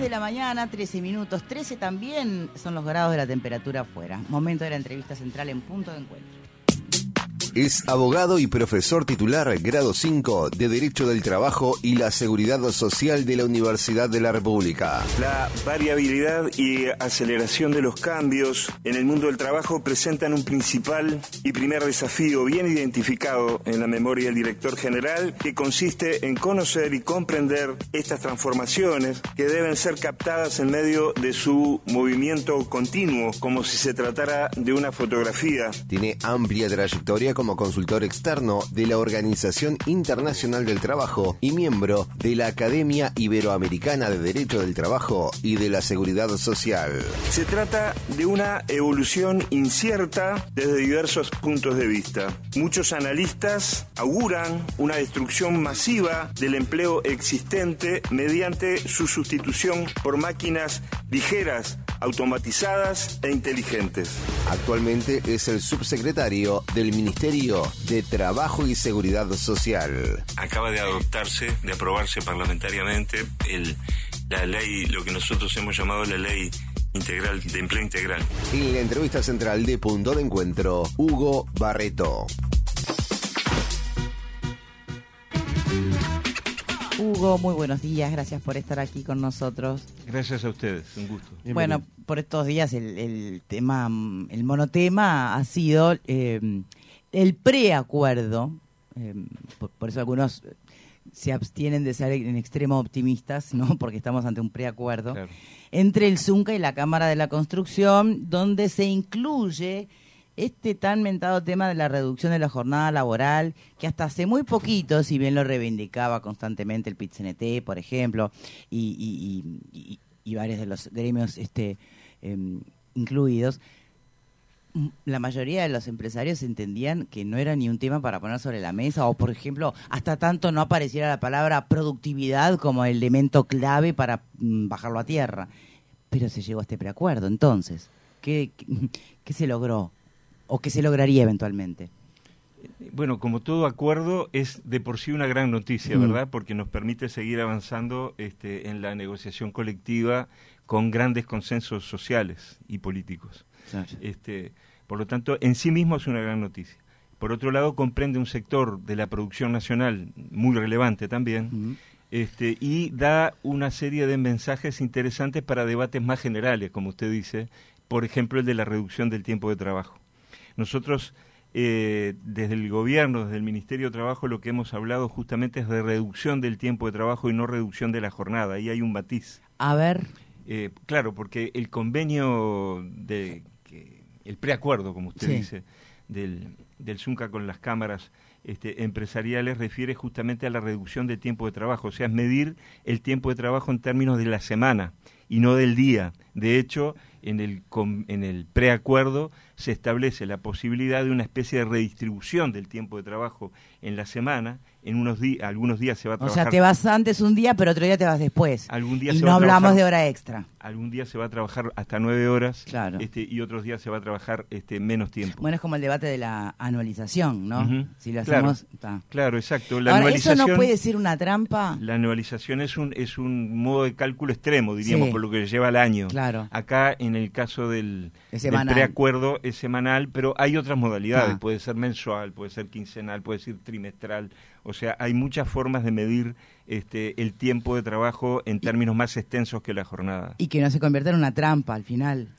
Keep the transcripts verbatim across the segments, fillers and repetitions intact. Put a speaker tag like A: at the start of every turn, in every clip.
A: de la mañana, trece minutos, trece también son los grados de la temperatura afuera. Momento de la entrevista central en Punto de Encuentro.
B: Es abogado y profesor titular grado cinco de Derecho del Trabajo y la Seguridad Social de la Universidad de la República.
C: La variabilidad y aceleración de los cambios en el mundo del trabajo presentan un principal y primer desafío bien identificado en la memoria del director general, que consiste en conocer y comprender estas transformaciones que deben ser captadas en medio de su movimiento continuo, como si se tratara de una fotografía.
B: Tiene amplia trayectoria como consultor externo de la Organización Internacional del Trabajo y miembro de la Academia Iberoamericana de Derecho del Trabajo y de la Seguridad Social.
C: Se trata de una evolución incierta desde diversos puntos de vista. Muchos analistas auguran una destrucción masiva del empleo existente mediante su sustitución por máquinas ligeras, automatizadas e inteligentes.
B: Actualmente es el subsecretario del Ministerio de Trabajo y Seguridad Social.
C: Acaba de adoptarse, de aprobarse parlamentariamente el, la ley, lo que nosotros hemos llamado la ley integral de empleo integral.
B: En la entrevista central de Punto de Encuentro, Hugo Barreto.
A: Hugo, muy buenos días, gracias por estar aquí con nosotros.
C: Gracias a ustedes, un gusto.
A: Bienvenido. Bueno, por estos días el, el tema, el monotema ha sido eh, el preacuerdo, eh, por, por eso algunos se abstienen de ser en extremo optimistas, ¿no? Porque estamos ante un preacuerdo, claro, entre el Zunca y la Cámara de la Construcción, donde se incluye este tan mentado tema de la reducción de la jornada laboral, que hasta hace muy poquito, si bien lo reivindicaba constantemente el P I T C N T, por ejemplo, y, y, y, y varios de los gremios este, eh, incluidos, la mayoría de los empresarios entendían que no era ni un tema para poner sobre la mesa, o por ejemplo, hasta tanto no apareciera la palabra productividad como elemento clave para mm, bajarlo a tierra. Pero se llegó a este preacuerdo, entonces, ¿qué, qué, qué se logró? ¿O qué se lograría eventualmente?
D: Bueno, como todo acuerdo, es de por sí una gran noticia, ¿verdad? Porque nos permite seguir avanzando este, en la negociación colectiva con grandes consensos sociales y políticos. Claro. Este, por lo tanto, en sí mismo es una gran noticia. Por otro lado, comprende un sector de la producción nacional muy relevante también, uh-huh. este, y da una serie de mensajes interesantes para debates más generales, como usted dice, por ejemplo, el de la reducción del tiempo de trabajo. Nosotros, eh, desde el gobierno, desde el Ministerio de Trabajo, lo que hemos hablado justamente es de reducción del tiempo de trabajo y no reducción de la jornada. Ahí hay un matiz.
A: A ver.
D: Eh, claro, porque el convenio, de que, el preacuerdo, como usted sí. dice, del, del Zunca con las cámaras este, empresariales refiere justamente a la reducción del tiempo de trabajo. O sea, es medir el tiempo de trabajo en términos de la semana y no del día. De hecho, en el, en el preacuerdo se establece la posibilidad de una especie de redistribución del tiempo de trabajo en la semana. En unos días, algunos días se va a trabajar.
A: O sea, te vas antes un día, pero otro día te vas después.
D: Algún día
A: y
D: se
A: no
D: va a
A: hablamos
D: trabajar,
A: de hora extra.
D: Algún día se va a trabajar hasta nueve horas,
A: claro.
D: este, y otros días se va a trabajar este, menos tiempo.
A: Bueno, es como el debate de la anualización, ¿no?
D: Uh-huh.
A: Si lo hacemos,
D: claro, claro, exacto. La
A: Ahora,
D: anualización,
A: ¿eso no puede ser una trampa?
D: La anualización es un es un modo de cálculo extremo, diríamos,
A: sí.
D: por lo que lleva al año.
A: Claro.
D: Acá, en el caso del,
A: del
D: preacuerdo, es semanal, pero hay otras modalidades.
A: Ah.
D: Puede ser mensual, puede ser quincenal, puede ser trimestral. O sea, hay muchas formas de medir este, el tiempo de trabajo en términos más extensos que la jornada.
A: Y que no se convierta en una trampa al final.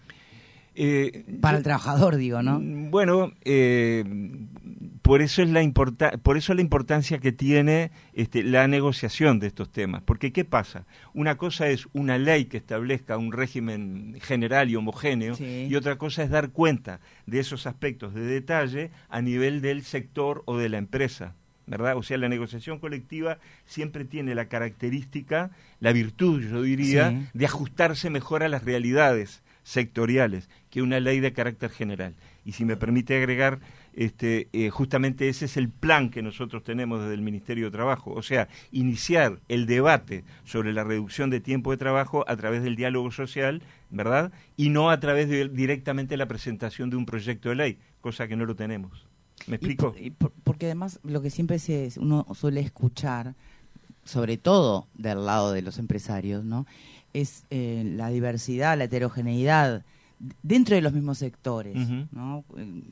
D: Eh,
A: Para
D: yo,
A: el trabajador, digo, ¿no?
D: Bueno, eh, por eso es la importa, por eso la importancia que tiene este, la negociación de estos temas. Porque ¿qué pasa? Una cosa es una ley que establezca un régimen general y homogéneo, sí. y otra cosa es dar cuenta de esos aspectos de detalle a nivel del sector o de la empresa, ¿verdad? O sea, la negociación colectiva siempre tiene la característica, la virtud, yo diría, sí. de ajustarse mejor a las realidades sectoriales que una ley de carácter general. Y si me permite agregar, este, eh, justamente ese es el plan que nosotros tenemos desde el Ministerio de Trabajo, o sea, iniciar el debate sobre la reducción de tiempo de trabajo a través del diálogo social, ¿verdad? Y no a través de directamente la presentación de un proyecto de ley, cosa que no lo tenemos. ¿Me explico?
A: Y por, y por, porque además lo que siempre se, uno suele escuchar sobre todo del lado de los empresarios, ¿no? Es eh, la diversidad, la heterogeneidad dentro de los mismos sectores, uh-huh. ¿no?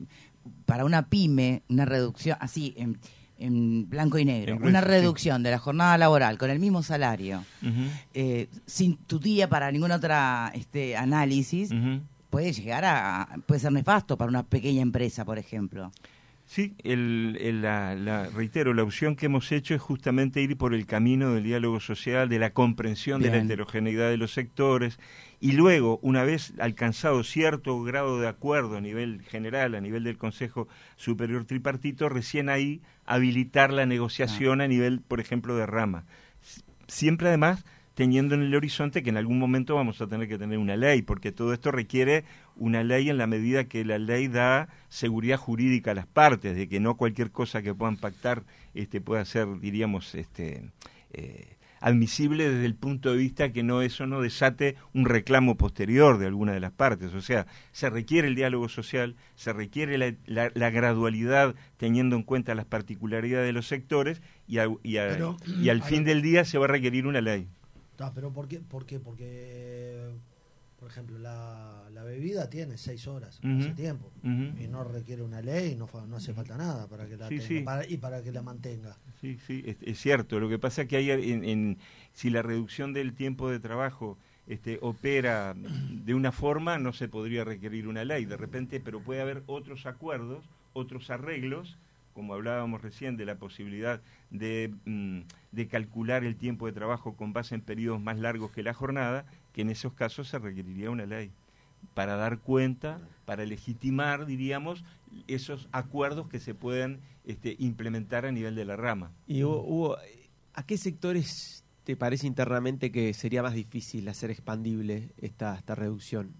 A: Para una pyme, una reducción, así, en, en blanco y negro, en una reducción sí. de la jornada laboral con el mismo salario, uh-huh. eh, sin tutía para ningún otro este, análisis, uh-huh. puede llegar a, puede ser nefasto para una pequeña empresa, por ejemplo.
D: Sí, el, el, la, la, reitero, la opción que hemos hecho es justamente ir por el camino del diálogo social, de la comprensión Bien. de la heterogeneidad de los sectores, y luego, una vez alcanzado cierto grado de acuerdo a nivel general, a nivel del Consejo Superior Tripartito, recién ahí habilitar la negociación ah. a nivel, por ejemplo, de rama. Siempre además teniendo en el horizonte que en algún momento vamos a tener que tener una ley, porque todo esto requiere una ley en la medida que la ley da seguridad jurídica a las partes, de que no cualquier cosa que puedan pactar este, pueda ser, diríamos, este, eh, admisible desde el punto de vista que no eso no desate un reclamo posterior de alguna de las partes. O sea, se requiere el diálogo social, se requiere la, la, la gradualidad teniendo en cuenta las particularidades de los sectores y, a, y, a, Pero, y al fin ver. del día se va a requerir una ley.
E: No, pero ¿por qué? ¿Por qué? Porque, por ejemplo, la, la bebida tiene seis horas uh-huh. hace tiempo uh-huh. y no requiere una ley, no, no hace falta nada para que la sí, tenga sí. Para, y para que la mantenga.
D: Sí, sí, es, es cierto. Lo que pasa es que hay en, en, si la reducción del tiempo de trabajo este, opera de una forma, no se podría requerir una ley de repente, pero puede haber otros acuerdos, otros arreglos, como hablábamos recién de la posibilidad de, mm, de calcular el tiempo de trabajo con base en periodos más largos que la jornada, que en esos casos se requeriría una ley para dar cuenta, para legitimar, diríamos, esos acuerdos que se puedan este, implementar a nivel de la rama.
F: Y Hugo, ¿a qué sectores te parece internamente que sería más difícil hacer expandible esta, esta reducción?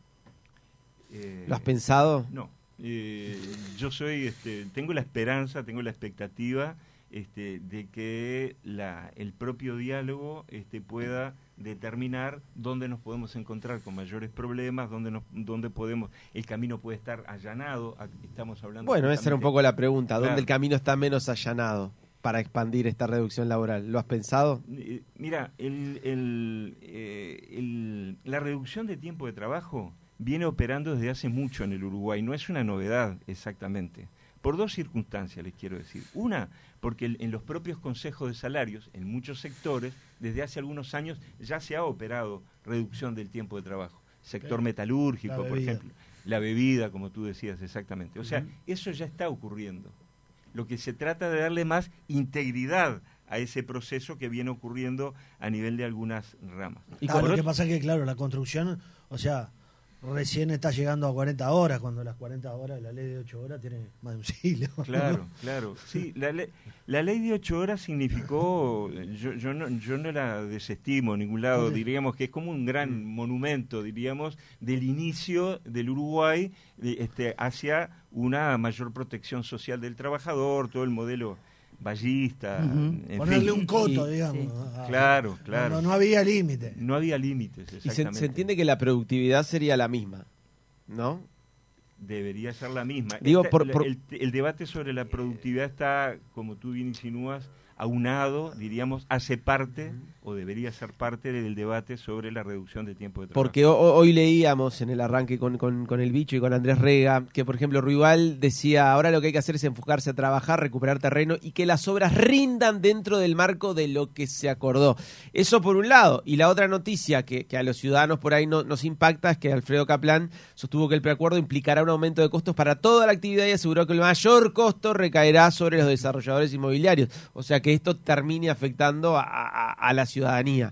F: Eh, ¿Lo has pensado?
D: No. Eh, yo soy, este, tengo la esperanza, tengo la expectativa este, de que la, el propio diálogo este, pueda determinar dónde nos podemos encontrar con mayores problemas, dónde, nos, dónde podemos, el camino puede estar allanado, estamos hablando...
F: Bueno, esa era un poco la pregunta, ¿dónde claro. el camino está menos allanado para expandir esta reducción laboral? ¿Lo has pensado?
D: Eh, mira, el, el, eh, el, la reducción de tiempo de trabajo viene operando desde hace mucho en el Uruguay, no es una novedad exactamente, por dos circunstancias les quiero decir. Una, porque el, en los propios consejos de salarios, en muchos sectores, desde hace algunos años ya se ha operado reducción del tiempo de trabajo. Sector metalúrgico, por ejemplo, la bebida, como tú decías exactamente. O sea, uh-huh. eso ya está ocurriendo. Lo que se trata de darle más integridad a ese proceso que viene ocurriendo a nivel de algunas ramas.
E: Y ah, lo que pasa es que, claro, la construcción, o sea... recién está llegando a cuarenta horas, cuando las cuarenta horas, la ley de ocho horas tiene más de un siglo.
D: Claro, claro. Sí, la, le, la ley de ocho horas significó, yo, yo, no, yo no la desestimo en ningún lado, diríamos que es como un gran monumento, diríamos, del inicio del Uruguay este, hacia una mayor protección social del trabajador, todo el modelo ballista. Uh-huh. En
E: Ponerle
D: fin.
E: un coto, sí, digamos.
D: Sí. Ah, claro, claro.
E: No, no, no había límite.
D: No había límites, exactamente.
F: Y se, se entiende que la productividad sería la misma, ¿no?
D: Debería ser la misma.
F: Digo,
D: Esta,
F: por, por...
D: El, el debate sobre la productividad está, como tú bien insinúas, aunado, diríamos, hace parte o debería ser parte del debate sobre la reducción de tiempo de trabajo.
F: Porque ho- hoy leíamos en el arranque con, con, con el Bicho y con Andrés Rega que, por ejemplo, Ruibal decía, ahora lo que hay que hacer es enfocarse a trabajar, recuperar terreno y que las obras rindan dentro del marco de lo que se acordó. Eso por un lado. Y la otra noticia que, que a los ciudadanos por ahí no, nos impacta es que Alfredo Kaplan sostuvo que el preacuerdo implicará un aumento de costos para toda la actividad y aseguró que el mayor costo recaerá sobre los desarrolladores inmobiliarios. O sea que esto termine afectando a, a, a la ciudadanía.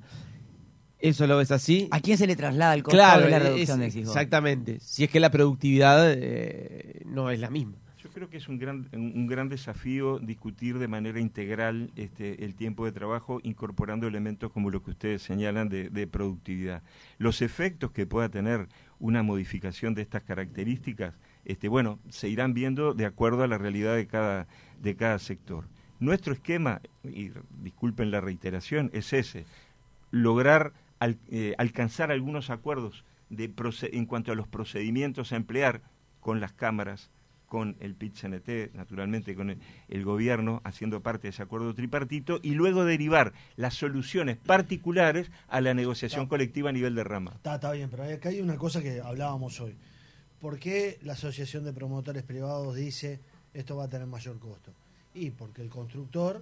F: ¿Eso lo ves así?
A: ¿A quién se le traslada el costo
F: claro,
A: de la reducción
F: es,
A: de exigos?
F: Exactamente. Si es que la productividad eh, no es la misma.
D: Yo creo que es un gran, un gran desafío discutir de manera integral este, el tiempo de trabajo, incorporando elementos como lo que ustedes señalan de, de productividad. Los efectos que pueda tener una modificación de estas características, este, bueno, se irán viendo de acuerdo a la realidad de cada, de cada sector. Nuestro esquema, y disculpen la reiteración, es ese, lograr al, eh, alcanzar algunos acuerdos de proce- en cuanto a los procedimientos a emplear con las cámaras, con el P I T C N T, naturalmente con el, el gobierno, haciendo parte de ese acuerdo tripartito, y luego derivar las soluciones particulares a la negociación está, colectiva a nivel de rama.
E: Está, está bien, pero acá hay una cosa que hablábamos hoy. ¿Por qué la Asociación de Promotores Privados dice esto va a tener mayor costo? Y porque el constructor,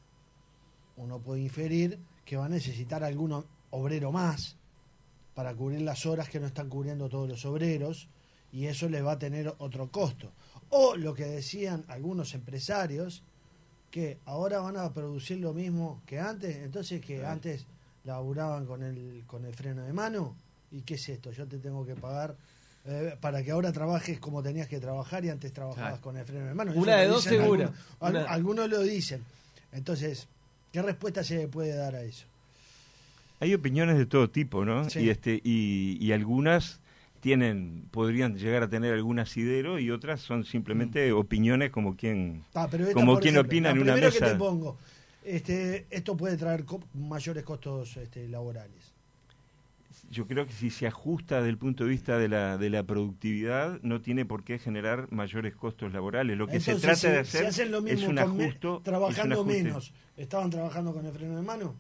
E: uno puede inferir que va a necesitar algún obrero más para cubrir las horas que no están cubriendo todos los obreros, y eso le va a tener otro costo. O lo que decían algunos empresarios, que ahora van a producir lo mismo que antes, entonces que sí. Antes laburaban con el, con el freno de mano, ¿y qué es esto? Yo te tengo que pagar eh, para que ahora trabajes como tenías que trabajar y antes trabajabas claro. con el freno de mano.
F: Una de dos segura.
E: Algunos, Una... algunos lo dicen. Entonces, ¿qué respuesta se le puede dar a eso?
D: Hay opiniones de todo tipo, ¿no? Sí. Y este y, y algunas tienen podrían llegar a tener algún asidero y otras son simplemente mm. opiniones como quien ah, pero esta, como quien ejemplo, opina en una mesa.
E: Primero que te pongo, este, esto puede traer co- mayores costos este, laborales.
D: Yo creo que si se ajusta desde el punto de vista de la de la productividad, no tiene por qué generar mayores costos laborales. Lo que
E: Entonces,
D: se trata
E: si,
D: de hacer
E: si hacen lo mismo
D: es un ajusto,
E: me, trabajando
D: es un ajuste.
E: menos, ¿estaban trabajando con el freno de mano?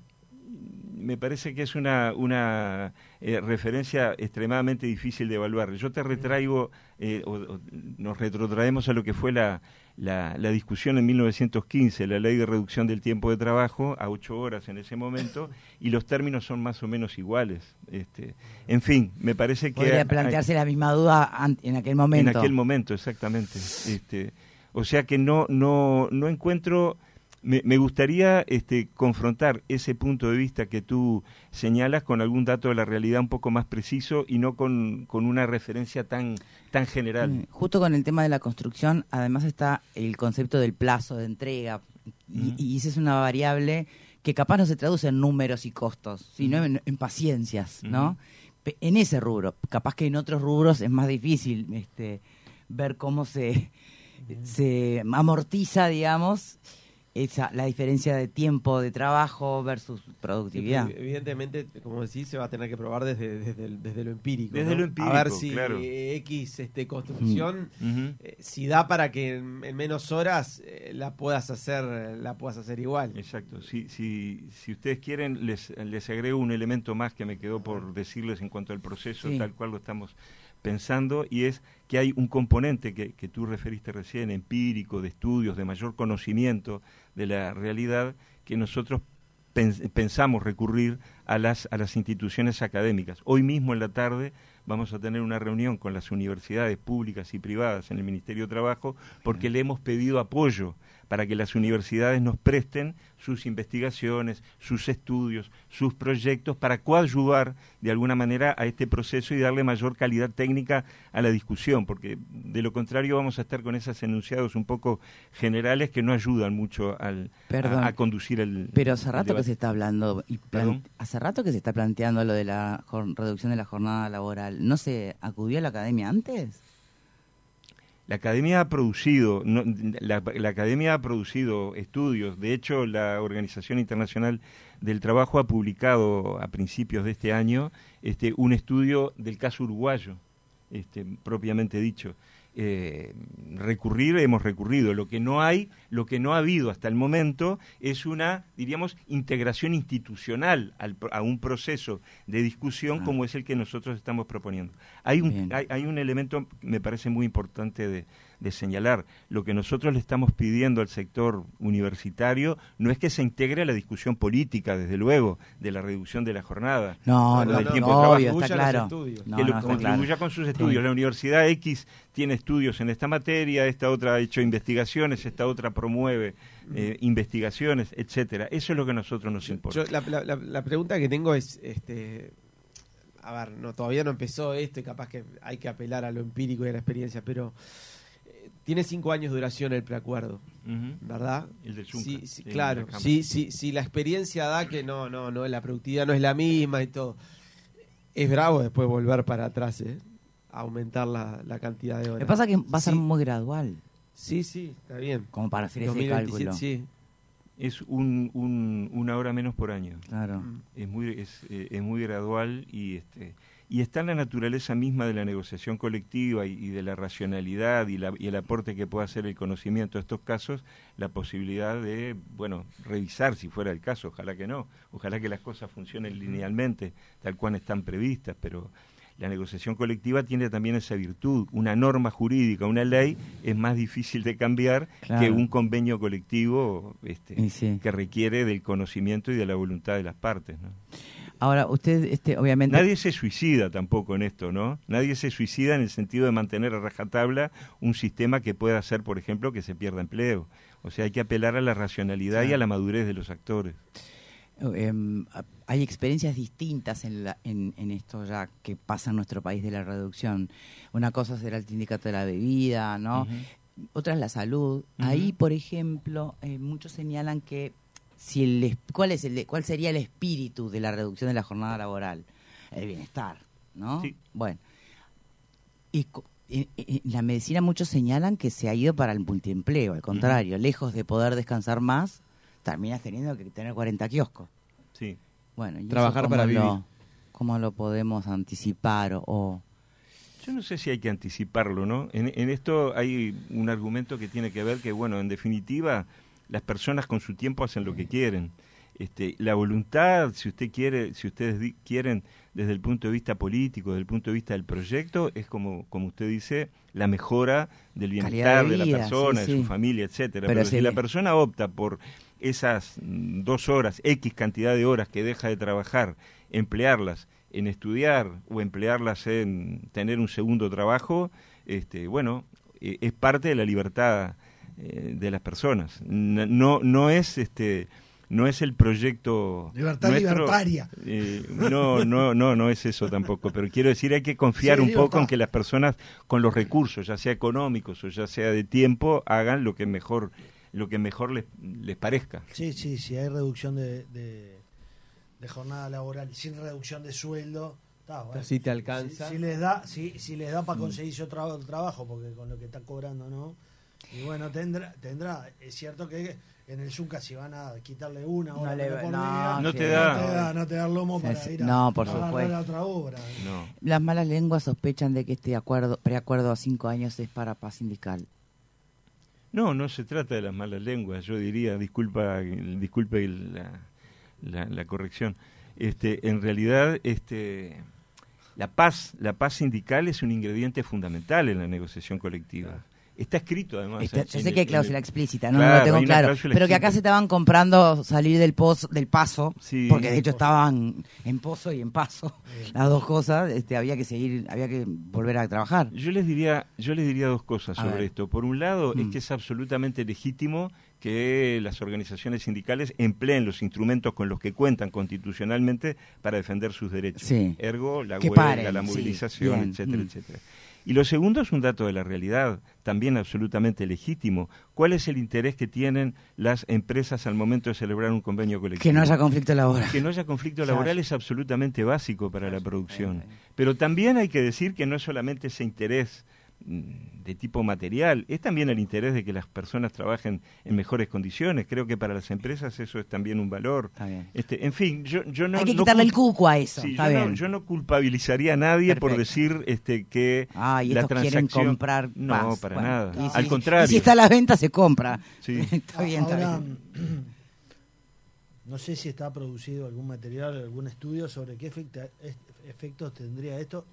D: Me parece que es una una eh, referencia extremadamente difícil de evaluar. Yo te retraigo, eh, o, o, nos retrotraemos a lo que fue la, la, la discusión en mil novecientos quince, la ley de reducción del tiempo de trabajo a ocho horas en ese momento, y los términos son más o menos iguales. Este, en fin, me parece que...
A: Podría plantearse hay, la misma duda en aquel momento.
D: En aquel momento, exactamente. Este, o sea que no, no, no encuentro... Me, me gustaría este, confrontar ese punto de vista que tú señalas con algún dato de la realidad un poco más preciso y no con, con una referencia tan, tan general.
A: Justo con el tema de la construcción, además está el concepto del plazo de entrega, y, uh-huh. y esa es una variable que capaz no se traduce en números y costos, sino uh-huh. en, en paciencias, ¿no? Uh-huh. En ese rubro, capaz que en otros rubros es más difícil este, ver cómo se, uh-huh. se amortiza, digamos, esa la diferencia de tiempo de trabajo versus productividad.
F: Sí, evidentemente, como decís, se va a tener que probar desde, desde, desde lo empírico.
D: Desde
F: ¿no?
D: lo empírico,
F: a ver si
D: claro.
F: X este, construcción,
D: uh-huh.
F: eh, si da para que en, en menos horas eh, la puedas hacer la puedas hacer igual.
D: Exacto. Si, si, si ustedes quieren, les, les agrego un elemento más que me quedó por decirles en cuanto al proceso, sí. tal cual lo estamos pensando, y es que hay un componente que, que tú referiste recién, empírico, de estudios, de mayor conocimiento de la realidad, que nosotros pens- pensamos recurrir a las, a las instituciones académicas. Hoy mismo en la tarde vamos a tener una reunión con las universidades públicas y privadas en el Ministerio de Trabajo, porque le hemos pedido apoyo para que las universidades nos presten sus investigaciones, sus estudios, sus proyectos, para coadyuvar de alguna manera a este proceso y darle mayor calidad técnica a la discusión, porque de lo contrario vamos a estar con esos enunciados un poco generales que no ayudan mucho al, a, a conducir el
A: Pero hace
D: el
A: rato
D: debate.
A: que se está hablando, y plan, hace rato que se está planteando lo de la jor- reducción de la jornada laboral. ¿No se acudió a la academia antes?
D: La academia ha producido, no, la, la academia ha producido estudios. De hecho, la Organización Internacional del Trabajo ha publicado a principios de este año este, un estudio del caso uruguayo, este, propiamente dicho. Eh, recurrir, hemos recurrido. Lo que no hay, lo que no ha habido hasta el momento es una, diríamos, integración institucional al, a un proceso de discusión ah. como es el que nosotros estamos proponiendo. Hay un, hay, hay un elemento que me parece muy importante de, de señalar. Lo que nosotros le estamos pidiendo al sector universitario no es que se integre a la discusión política, desde luego, de la reducción de la jornada,
A: no, no,
D: del
A: no,
D: tiempo
A: no,
D: de trabajo,
A: obvio, está claro.
D: No, que lo no, contribuya claro. con sus estudios. Sí. La Universidad X tiene estudios en esta materia, esta otra ha hecho investigaciones, esta otra promueve eh, investigaciones, etcétera. Eso es lo que a nosotros nos importa.
F: Yo, la, la, la pregunta que tengo es, este, a ver, no todavía no empezó esto y capaz que hay que apelar a lo empírico y a la experiencia, pero eh, tiene cinco años de duración el preacuerdo, uh-huh. ¿verdad?
D: El de Zunca.
F: Sí, sí, claro. Sí, sí, sí, la experiencia da que no, no, no, la productividad no es la misma y todo. Es bravo después volver para atrás, ¿eh? Aumentar la, la cantidad de horas.
A: Me pasa que va a ser
F: sí.
A: muy gradual.
F: Sí, sí, está bien.
A: Como para hacer
F: dos mil veintisiete,
A: ese cálculo.
F: Sí.
D: Es un, un, una hora menos por año.
A: Claro.
D: Es muy es, eh, es muy gradual y este y está en la naturaleza misma de la negociación colectiva y, y de la racionalidad y, la, y el aporte que puede hacer el conocimiento a estos casos, la posibilidad de, bueno, revisar si fuera el caso, ojalá que no, ojalá que las cosas funcionen linealmente, tal cual están previstas, pero la negociación colectiva tiene también esa virtud. Una norma jurídica, una ley, es más difícil de cambiar claro. que un convenio colectivo este, sí. que requiere del conocimiento y de la voluntad de las partes, ¿no?
A: Ahora, usted, este, obviamente...
D: Nadie se suicida tampoco en esto, ¿no? Nadie se suicida en el sentido de mantener a rajatabla un sistema que pueda hacer, por ejemplo, que se pierda empleo. O sea, hay que apelar a la racionalidad claro. y a la madurez de los actores.
A: Eh, hay experiencias distintas en, la, en, en esto ya que pasa en nuestro país de la reducción. Una cosa será el sindicato de la bebida, ¿no? Uh-huh. Otra es la salud. Uh-huh. Ahí, por ejemplo, eh, muchos señalan que si el cuál es el cuál sería el espíritu de la reducción de la jornada laboral, el bienestar, ¿no? Sí. Bueno, y en, en la medicina muchos señalan que se ha ido para el multiempleo, al contrario, uh-huh. lejos de poder descansar más, terminas teniendo que tener cuarenta kioscos.
D: Sí.
A: Bueno, ¿y
F: trabajar para vivir?
A: Lo, ¿Cómo lo podemos anticipar o, o...?
D: Yo no sé si hay que anticiparlo, ¿no? En, en esto hay un argumento que tiene que ver que, bueno, en definitiva, las personas con su tiempo hacen lo que quieren. Este, la voluntad, si usted quiere, si ustedes di- quieren, desde el punto de vista político, desde el punto de vista del proyecto, es como, como usted dice, la mejora del bienestar de, de la persona, sí, sí. de su familia, etcétera. Pero, Pero si sí. la persona opta por esas dos horas, X cantidad de horas que deja de trabajar, emplearlas en estudiar o emplearlas en tener un segundo trabajo, este, bueno, eh, es parte de la libertad eh, de las personas. No, no es este, no es el proyecto
E: libertad
D: nuestro,
E: libertaria.
D: Eh, no, no, no, no es eso tampoco. Pero quiero decir, hay que confiar sí, un libertad. poco en que las personas con los recursos, ya sea económicos o ya sea de tiempo, hagan lo que mejor lo que mejor les, les parezca.
E: Sí, sí, si hay reducción de, de, de jornada laboral sin reducción de sueldo, está, bueno.
F: Si te alcanza.
E: Si, si les da, si, si les da para conseguirse otro, otro trabajo, porque con lo que está cobrando, ¿no? Y bueno, tendrá, tendrá, es cierto que en el Zucca si van a quitarle una hora
A: no, le,
E: por
A: no,
E: día,
D: no, te da,
E: no te da, no te da el lomo para
A: sí,
E: ir a,
A: no, por
E: a
A: supuesto.
E: la otra obra.
D: No.
A: Las malas lenguas sospechan de que este acuerdo, preacuerdo a cinco años es para paz sindical.
D: No, no se trata de las malas lenguas, yo diría, disculpa, disculpe la, la, la corrección. Este, en realidad, este, la paz, la paz sindical es un ingrediente fundamental en la negociación colectiva. Está escrito además.
A: Está, yo sé
D: el,
A: que hay cláusula
D: el,
A: explícita, no,
D: claro,
A: no lo tengo claro, pero
D: explícita.
A: que acá se estaban comprando salir del pozo, del paso,
D: sí,
A: porque de hecho estaban en pozo y en paso, sí. las dos cosas, este, había que seguir, había que volver a trabajar.
D: Yo les diría, yo les diría dos cosas
A: a
D: sobre
A: ver.
D: esto. Por un lado,
A: mm.
D: es que es absolutamente legítimo que las organizaciones sindicales empleen los instrumentos con los que cuentan constitucionalmente para defender sus derechos.
A: Sí.
D: Ergo, la
A: que
D: huelga,
A: paren,
D: la movilización,
A: sí,
D: etcétera,
A: mm.
D: etcétera. Y lo segundo es un dato de la realidad, también absolutamente legítimo. ¿Cuál es el interés que tienen las empresas al momento de celebrar un convenio colectivo?
A: Que no haya conflicto laboral.
D: Que no haya conflicto laboral es absolutamente básico para la producción. Pero también hay que decir que no es solamente ese interés de tipo material, es también el interés de que las personas trabajen en mejores condiciones. Creo que para las empresas eso es también un valor. Este, en fin, yo, yo no...
A: Hay que
D: no
A: quitarle
D: cul-
A: el cuco a eso.
D: Sí,
A: está
D: yo,
A: bien.
D: no, yo no culpabilizaría a nadie
A: Perfecto.
D: por decir este, que
A: ah, y
D: la
A: estos
D: transacción...
A: quieren comprar
D: No,
A: paz.
D: para
A: bueno,
D: nada.
A: Y
D: Al
A: si,
D: contrario.
A: Y si está a la venta, se compra.
D: Sí.
A: está bien, está
E: Ahora,
A: bien.
E: No sé si está producido algún material, algún estudio sobre qué efecta, efectos tendría esto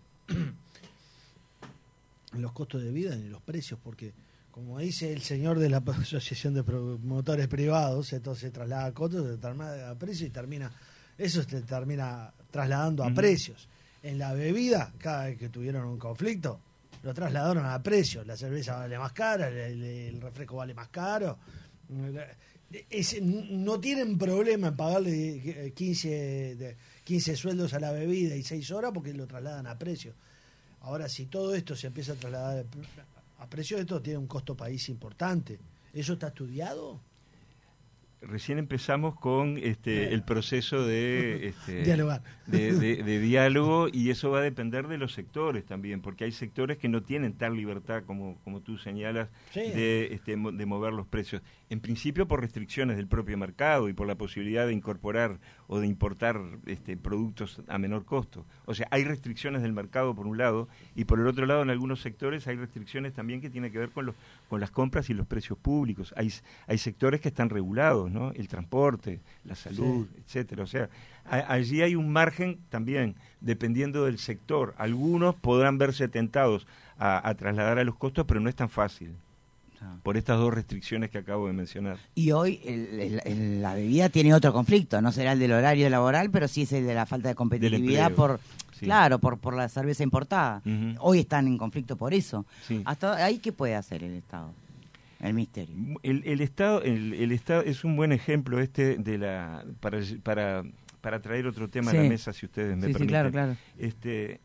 E: en los costos de vida y en los precios, porque como dice el señor de la Asociación de Promotores Privados, esto se traslada a costos, se traslada a precios y termina, eso se termina trasladando a uh-huh. precios. En la bebida, cada vez que tuvieron un conflicto, lo trasladaron a precios. La cerveza vale más cara, el, el refresco vale más caro. Es, no tienen problema en pagarle quince, quince sueldos a la bebida y seis horas porque lo trasladan a precio. Ahora, si todo esto se empieza a trasladar a precio, esto tiene un costo país importante. ¿Eso está estudiado?
D: recién empezamos con este, el proceso de, este,
E: Dialogar.
D: de, de, de diálogo, y eso va a depender de los sectores también, porque hay sectores que no tienen tal libertad como, como tú señalas sí. de, este, de mover los precios. En principio por restricciones del propio mercado y por la posibilidad de incorporar o de importar este, productos a menor costo. O sea, hay restricciones del mercado por un lado, y por el otro lado en algunos sectores hay restricciones también que tienen que ver con los con las compras y los precios públicos. Hay, hay sectores que están regulados, ¿no? El transporte, la salud, sí. etcétera. O sea, a, allí hay un margen también, dependiendo del sector. Algunos podrán verse tentados a, a trasladar a los costos, pero no es tan fácil, por estas dos restricciones que acabo de mencionar.
A: Y hoy el, el, el, la bebida tiene otro conflicto, no será el del horario laboral, pero sí es el de la falta de competitividad por, sí. claro, por, por la cerveza importada. Uh-huh. Hoy están en conflicto por eso. Sí. ¿Hasta ahí qué puede hacer el Estado? El Ministerio.
D: El, el Estado, el, el Estado es un buen ejemplo este de la para para para traer otro tema sí. a la mesa, si ustedes me
A: sí,
D: permiten.
A: Sí, claro, claro.
D: Este,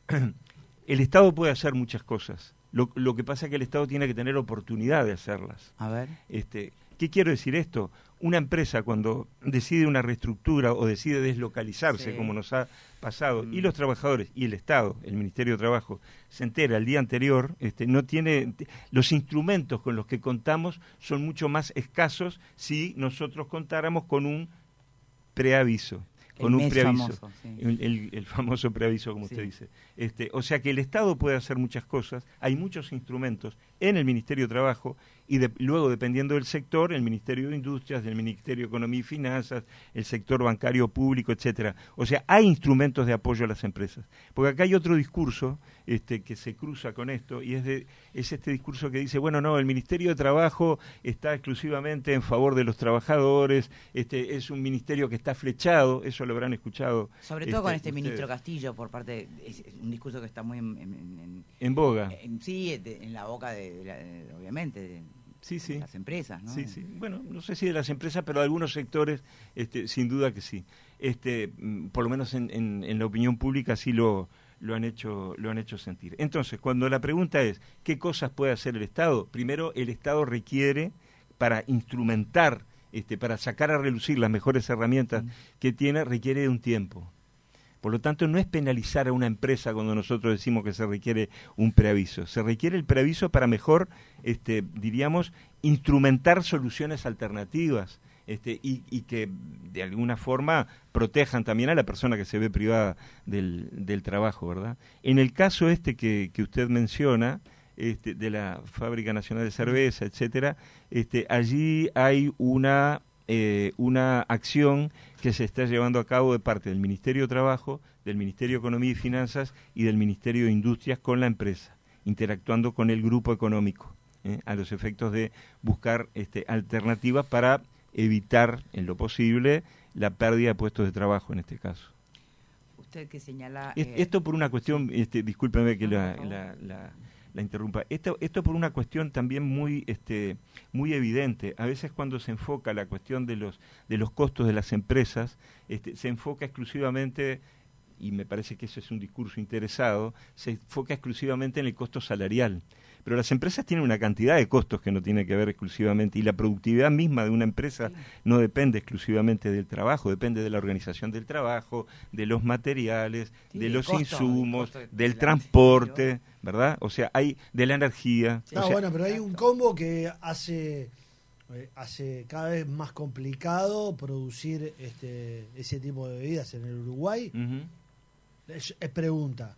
D: el Estado puede hacer muchas cosas. Lo, lo que pasa es que el Estado tiene que tener oportunidad de hacerlas.
A: A ver.
D: Este, ¿qué quiero decir esto? Una empresa cuando decide una reestructura o decide deslocalizarse, sí. como nos ha pasado, mm. y los trabajadores y el Estado, el Ministerio de Trabajo, se entera el día anterior, este, no tiene los instrumentos con los que contamos son mucho más escasos si nosotros contáramos con un preaviso. Con
A: el
D: un preaviso,
A: famoso, sí.
D: el, el, el famoso preaviso, como sí. usted dice. Este, o sea que el Estado puede hacer muchas cosas, hay muchos instrumentos en el Ministerio de Trabajo, y de, luego, dependiendo del sector, el Ministerio de Industrias, el Ministerio de Economía y Finanzas, el sector bancario público, etcétera. O sea, hay instrumentos de apoyo a las empresas. Porque acá hay otro discurso este, que se cruza con esto, y es, de, es este discurso que dice, bueno, no, el Ministerio de Trabajo está exclusivamente en favor de los trabajadores, este, es un ministerio que está flechado, eso lo habrán escuchado.
A: Sobre todo este, con este ustedes. ministro Castillo, por parte, de, es un discurso que está muy en... En,
D: en, en boga.
A: En, sí, de, en la boca, de, de, la, de obviamente, de,
D: Sí, sí.
A: las empresas, ¿no?
D: Sí, sí. Bueno, no sé si de las empresas, pero de algunos sectores, este, sin duda que sí. Este, por lo menos en, en, en la opinión pública sí lo, lo han hecho, lo han hecho sentir. Entonces, cuando la pregunta es ¿qué cosas puede hacer el Estado? Primero, el Estado requiere, para instrumentar, este, para sacar a relucir las mejores herramientas mm. que tiene, requiere de un tiempo. Por lo tanto, no es penalizar a una empresa cuando nosotros decimos que se requiere un preaviso. Se requiere el preaviso para mejor, este, diríamos, instrumentar soluciones alternativas este, y, y que de alguna forma protejan también a la persona que se ve privada del, del trabajo, ¿verdad? En el caso este que, que usted menciona, este, de la Fábrica Nacional de Cerveza, etcétera, este, allí hay una... Eh, una acción que se está llevando a cabo de parte del Ministerio de Trabajo, del Ministerio de Economía y Finanzas y del Ministerio de Industrias con la empresa, interactuando con el grupo económico, ¿eh? a los efectos de buscar este, alternativas para evitar, en lo posible, la pérdida de puestos de trabajo en este caso.
A: Usted que señala...
D: Eh... Esto por una cuestión, este, discúlpeme que la... la, la la interrumpa. Esto, esto por una cuestión también muy, este, muy evidente. A veces cuando se enfoca la cuestión de los, de los costos de las empresas, este, se enfoca exclusivamente, y me parece que eso es un discurso interesado, se enfoca exclusivamente en el costo salarial. Pero las empresas tienen una cantidad de costos que no tienen que ver exclusivamente, y la productividad misma de una empresa sí. no depende exclusivamente del trabajo, depende de la organización del trabajo, de los materiales, sí, de los costo, insumos, de del de transporte, ¿verdad? O sea, hay de la energía.
E: Sí. No,
D: o sea,
E: bueno, pero hay un combo que hace eh, hace cada vez más complicado producir este ese tipo de bebidas en el Uruguay. Uh-huh. es, es pregunta.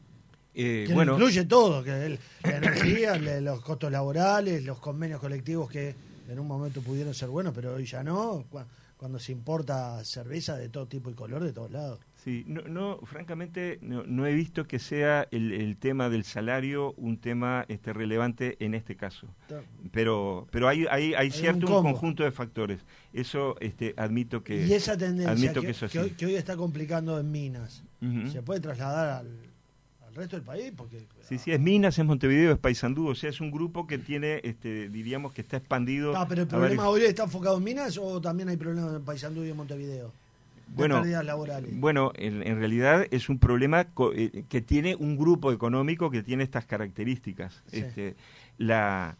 D: Eh,
E: que
D: bueno,
E: incluye todo, que el, la energía, los costos laborales, los convenios colectivos que en un momento pudieron ser buenos, pero hoy ya no, cuando se importa cerveza de todo tipo y color de todos lados.
D: Sí, no, no francamente no, no he visto que sea el, el tema del salario un tema este relevante en este caso, pero pero hay hay, hay, hay cierto un, un conjunto de factores, eso este admito que
E: y esa tendencia
D: admito
E: que,
D: que, eso
E: que,
D: sí.
E: hoy, que hoy está complicando en Minas, uh-huh. se puede trasladar al el resto del país porque
D: sí sí es Minas, es Montevideo, es Paysandú, o sea es un grupo que tiene este diríamos que está expandido.
E: No, pero el problema hoy está enfocado en Minas o también hay problemas en Paysandú y en Montevideo de
D: bueno
E: pérdidas laborales.
D: Bueno en, en realidad es un problema co- eh, que tiene un grupo económico que tiene estas características. Sí. Este la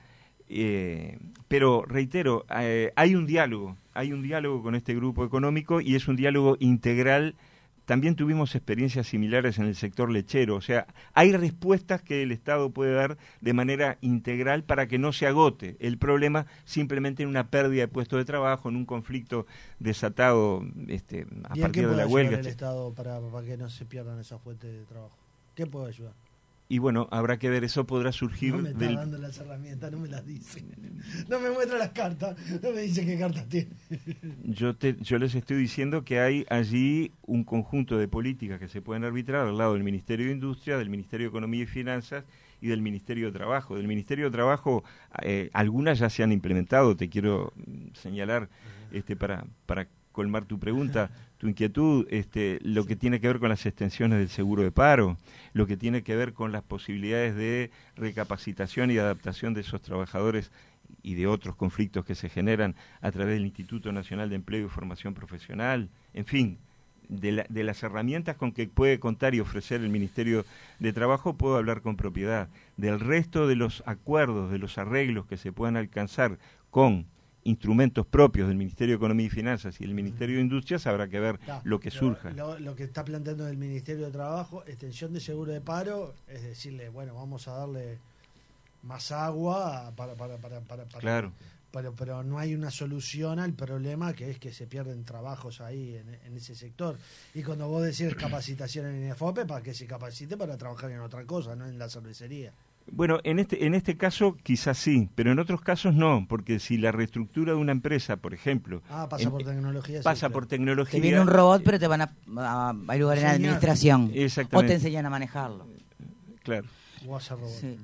D: Eh, pero reitero, eh, hay un diálogo, hay un diálogo con este grupo económico y es un diálogo integral. También tuvimos experiencias similares en el sector lechero, o sea, hay respuestas que el Estado puede dar de manera integral para que no se agote el problema simplemente en una pérdida de puestos de trabajo, en un conflicto desatado este, a partir de la huelga.
E: ¿Qué puede ayudar el Estado para, para que no se pierdan esas fuentes de trabajo? ¿Qué puede ayudar?
D: Y bueno, habrá que ver, eso podrá surgir...
E: No me está
D: del...
E: dando las herramientas, no me las dice. No me muestra las cartas, no me dice qué cartas tiene.
D: Yo, te, yo les estoy diciendo que hay allí un conjunto de políticas que se pueden arbitrar al lado del Ministerio de Industria, del Ministerio de Economía y Finanzas y del Ministerio de Trabajo. Del Ministerio de Trabajo, eh, algunas ya se han implementado, te quiero señalar este, para, para colmar tu pregunta, tu inquietud, este, lo que tiene que ver con las extensiones del seguro de paro, lo que tiene que ver con las posibilidades de recapacitación y adaptación de esos trabajadores y de otros conflictos que se generan a través del Instituto Nacional de Empleo y Formación Profesional, en fin, de, la, de las herramientas con que puede contar y ofrecer el Ministerio de Trabajo puedo hablar con propiedad. Del resto de los acuerdos, de los arreglos que se puedan alcanzar con instrumentos propios del Ministerio de Economía y Finanzas y el Ministerio de Industrias, habrá que ver no, lo que surja.
E: Lo, lo que está planteando el Ministerio de Trabajo, extensión de seguro de paro, es decirle, bueno, vamos a darle más agua para... para, para, para, para
D: claro.
E: Pero, pero no hay una solución al problema, que es que se pierden trabajos ahí en, en ese sector. Y cuando vos decís capacitación en INEFOPE, para que se capacite para trabajar en otra cosa, no en la cervecería.
D: Bueno, en este en este caso quizás sí, pero en otros casos no, porque si la reestructura de una empresa, por ejemplo...
E: Ah, pasa
D: en,
E: por tecnología.
D: Pasa
E: sí, claro.
D: por tecnología.
A: Te viene un robot, pero te van a, a, a lugar en la administración.
D: Exactamente.
A: O te enseñan a manejarlo.
D: Claro.
E: O a hacer robot. Sí.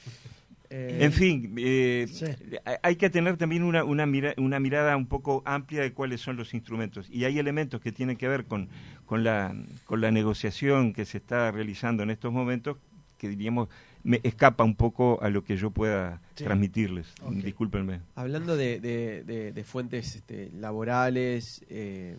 D: Eh, en fin, eh, sí. hay que tener también una, una, mira, una mirada un poco amplia de cuáles son los instrumentos. Y hay elementos que tienen que ver con, con, la, con la negociación que se está realizando en estos momentos, que diríamos me escapa un poco a lo que yo pueda sí. transmitirles. Okay. Discúlpenme.
F: Hablando de, de, de, de fuentes este, laborales, eh,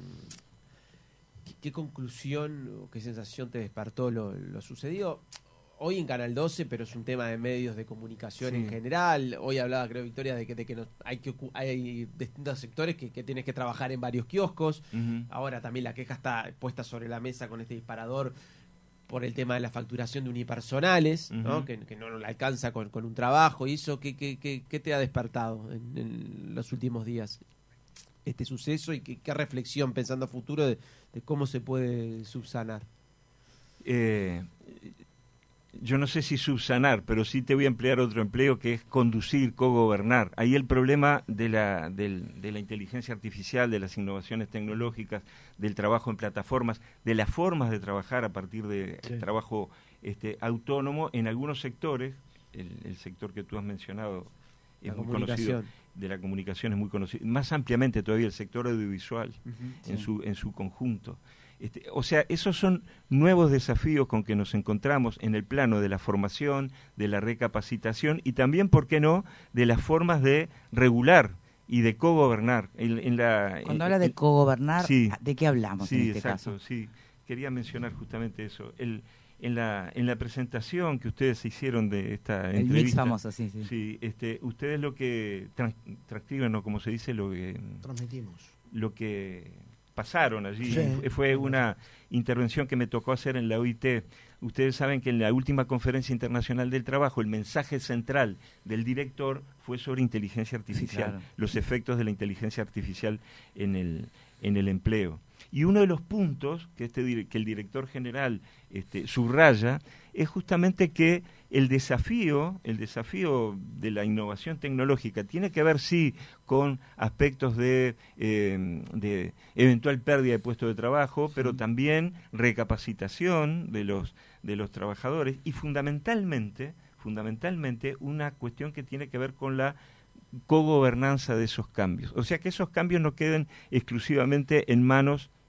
F: ¿qué, ¿qué conclusión o qué sensación te despertó lo, lo sucedido? Hoy en Canal doce, pero es un tema de medios de comunicación sí. en general. Hoy hablaba, creo, Victoria, de que, de que no, hay, que hay distintos sectores que, que tienes que trabajar en varios kioscos. Uh-huh. Ahora también la queja está puesta sobre la mesa con este disparador por el tema de la facturación de unipersonales, uh-huh. ¿no? que, que no le alcanza con, con un trabajo. ¿Y eso qué, qué, qué, qué te ha despertado en, en los últimos días este suceso? ¿Y qué, qué reflexión, pensando a futuro, de, de cómo se puede subsanar?
D: Eh... Yo no sé si subsanar, pero sí te voy a emplear otro empleo que es conducir, cogobernar. Ahí el problema de la, del, de la inteligencia artificial, de las innovaciones tecnológicas, del trabajo en plataformas, de las formas de trabajar a partir de sí. trabajo este, autónomo en algunos sectores, el, el sector que tú has mencionado es muy conocido, de la comunicación es muy conocido, más ampliamente todavía el sector audiovisual uh-huh, en sí. su en su conjunto. Este, o sea, esos son nuevos desafíos con que nos encontramos en el plano de la formación, de la recapacitación y también, ¿por qué no?, de las formas de regular y de cogobernar. En, en la,
A: Cuando
D: en,
A: habla de
D: en,
A: cogobernar,
D: sí,
A: ¿de qué hablamos
D: sí,
A: en este
D: exacto,
A: caso?
D: Sí, quería mencionar justamente eso. El, en la en la presentación que ustedes hicieron de esta
A: el
D: entrevista,
A: mix famoso, sí, sí.
D: sí este, ustedes lo que trans, transcriben, o como se dice, lo que
E: transmitimos,
D: lo que pasaron allí.
E: Sí.
D: Fue una intervención que me tocó hacer en la O I T. Ustedes saben que en la última Conferencia Internacional del Trabajo el mensaje central del director fue sobre inteligencia artificial, sí, claro. los efectos de la inteligencia artificial en el en el empleo. Y uno de los puntos que este que el director general este, subraya es justamente que el desafío, el desafío de la innovación tecnológica tiene que ver sí con aspectos de, eh, de eventual pérdida de puestos de trabajo, pero sí. también recapacitación de los de los trabajadores y fundamentalmente, fundamentalmente una cuestión que tiene que ver con la cogobernanza de esos cambios. O sea, que esos cambios no queden exclusivamente en manos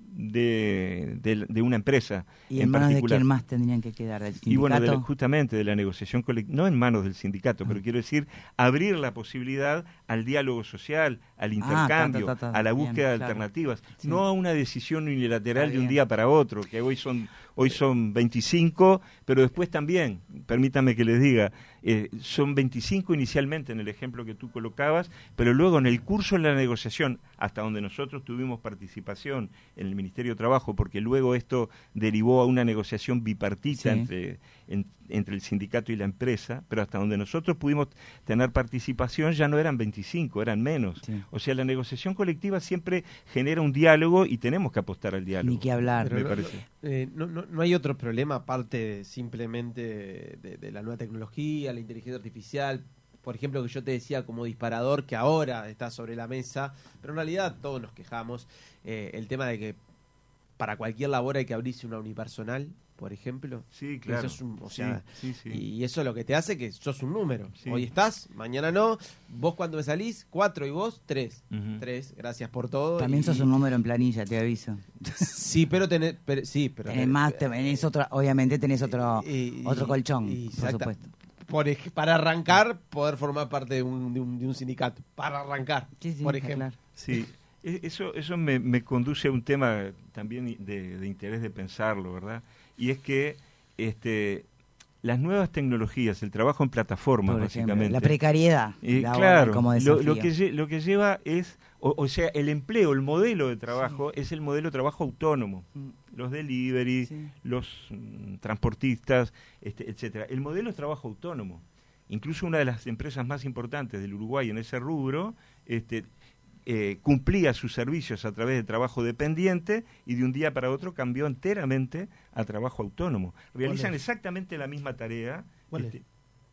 D: de, de, de una empresa.
A: ¿Y en, en manos particular. de quién más tendrían que quedar? ¿Del sindicato?
D: Y bueno, de la, justamente de la negociación colectiva, no en manos del sindicato, ah. pero quiero decir, abrir la posibilidad al diálogo social, al intercambio, ah, ta, ta, ta, ta. a la búsqueda Bien, de claro. alternativas, sí. no a una decisión unilateral Está de un bien. día para otro, que hoy son hoy son veinticinco, pero después también, permítame que les diga, eh, son veinticinco inicialmente en el ejemplo que tú colocabas, pero luego en el curso de la negociación, hasta donde nosotros tuvimos participación en el Ministerio de Trabajo, porque luego esto derivó a una negociación bipartita sí. entre, en, entre el sindicato y la empresa, pero hasta donde nosotros pudimos tener participación ya no eran veinticinco, eran menos. Sí. O sea, la negociación colectiva siempre genera un diálogo y tenemos que apostar al diálogo.
A: Ni que hablar.
F: Pero
D: me
F: no,
D: parece.
F: Eh, no, no, no hay otro problema aparte simplemente de, de la nueva tecnología, la inteligencia artificial, por ejemplo, que yo te decía como disparador que ahora está sobre la mesa, pero en realidad todos nos quejamos, eh, el tema de que para cualquier labor hay que abrirse una unipersonal, por ejemplo.
D: Sí, claro.
F: Eso es un, o sea,
D: sí, sí, sí.
F: Y eso lo que te hace que sos un número.
D: Sí.
F: Hoy estás, mañana no. Vos cuando me salís, cuatro y vos, tres. Uh-huh. Tres, gracias por todo.
A: También
F: y,
A: sos un número en planilla, te aviso.
F: Sí, pero tenés... Pero, sí, pero
A: tenés más, tenés otro, obviamente tenés otro, y, otro colchón, y, por supuesto.
F: Por, para arrancar, poder formar parte de un, de un, de un sindicato. Para arrancar,
A: sí, sí,
F: por ejemplo.
A: Claro.
D: Sí. Eso, eso me, me conduce a un tema también de, de interés de pensarlo, ¿verdad? Y es que este, las nuevas tecnologías, el trabajo en plataformas,
A: Por
D: básicamente.
A: Ejemplo, la precariedad.
D: Eh,
A: la
D: claro,
A: como
D: lo, lo, que, lo que lleva es, o, o sea, el empleo, el modelo de trabajo sí. es el modelo de trabajo autónomo. Mm. Los delivery, sí. los mm, transportistas, este, etcétera. El modelo es trabajo autónomo. Incluso una de las empresas más importantes del Uruguay en ese rubro, este, Eh, cumplía sus servicios a través de trabajo dependiente y de un día para otro cambió enteramente a trabajo autónomo. Realizan exactamente la misma tarea. Este,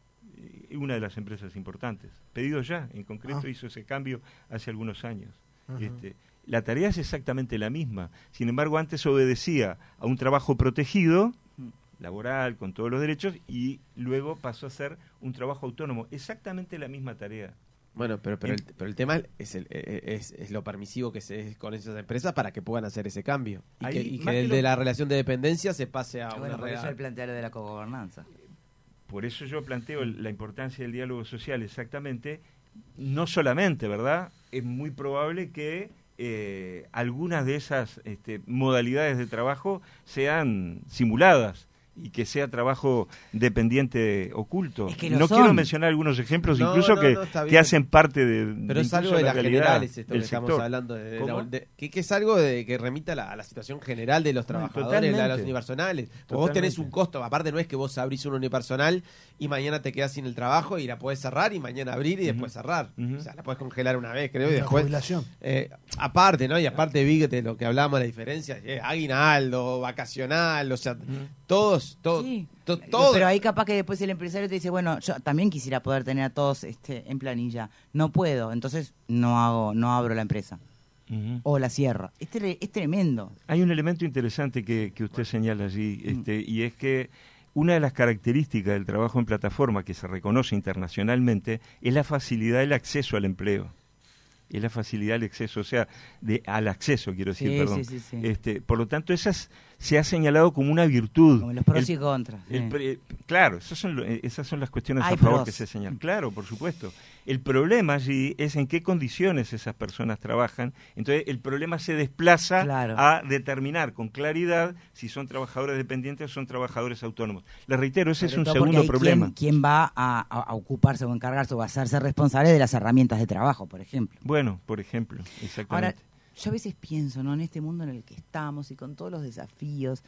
D: eh, una de las empresas importantes. Pedido Ya, en concreto, ah. hizo ese cambio hace algunos años. Uh-huh. Este, la tarea es exactamente la misma. Sin embargo, antes obedecía a un trabajo protegido, laboral, con todos los derechos, y luego pasó a ser un trabajo autónomo. Exactamente la misma tarea.
F: Bueno, pero pero el, pero el tema es, el, es, es lo permisivo que se es con esas empresas para que puedan hacer ese cambio. Y Ahí, que, y que el lo... de la relación de dependencia se pase a
A: bueno,
F: una
A: por
F: real...
A: eso el plantear de la cogobernanza.
D: Por eso yo planteo la importancia del diálogo social, exactamente. No solamente, ¿verdad? Es muy probable que eh, algunas de esas este, modalidades de trabajo sean simuladas y que sea trabajo dependiente oculto. Es que no son. Quiero mencionar algunos ejemplos, no, incluso no, que, no, que hacen parte de...
F: Pero es algo de las generales esto que estamos sector. hablando. De, de, la, de, que, que es algo de, que remita a la, a la situación general de los trabajadores, a los unipersonales. Vos tenés un costo, aparte no es que vos abrís un unipersonal y mañana te quedás sin el trabajo y la podés cerrar y mañana abrir y uh-huh. después cerrar. Uh-huh. O sea, la podés congelar una vez, creo, y después...
E: Jubilación.
F: Eh, aparte, ¿no? Y aparte, vi que lo que hablábamos, la diferencia, eh, aguinaldo, vacacional, o sea, uh-huh. todos Todo,
A: sí.
F: to, todo.
A: Pero ahí capaz que después el empresario te dice, bueno, yo también quisiera poder tener a todos este, en planilla. No puedo, entonces no hago, no abro la empresa. Uh-huh. O la cierro. Es, tre- es tremendo.
D: Hay un elemento interesante que, que usted señala allí, este, uh-huh. y es que una de las características del trabajo en plataforma que se reconoce internacionalmente es la facilidad del acceso al empleo. Es la facilidad del acceso, o sea, de, al acceso, quiero decir,
A: sí,
D: perdón.
A: Sí, sí, sí.
D: Este, por lo tanto, esas se ha señalado como una virtud.
A: Como los pros
D: el,
A: y contras.
D: El,
A: sí.
D: el, claro, esas son, esas son las cuestiones
A: Hay
D: a favor
A: pros.
D: que se señalan. Claro, por supuesto. El problema allí es en qué condiciones esas personas trabajan. Entonces, el problema se desplaza
A: claro.
D: a determinar con claridad si son trabajadores dependientes o son trabajadores autónomos. Les reitero, ese
A: Sobre
D: es un segundo problema.
A: ¿Quién, quién va a, a ocuparse o encargarse o a hacerse responsable de las herramientas de trabajo, por ejemplo?
D: Bueno, por ejemplo, exactamente.
A: Ahora, yo a veces pienso, ¿no? En este mundo en el que estamos y con todos los desafíos,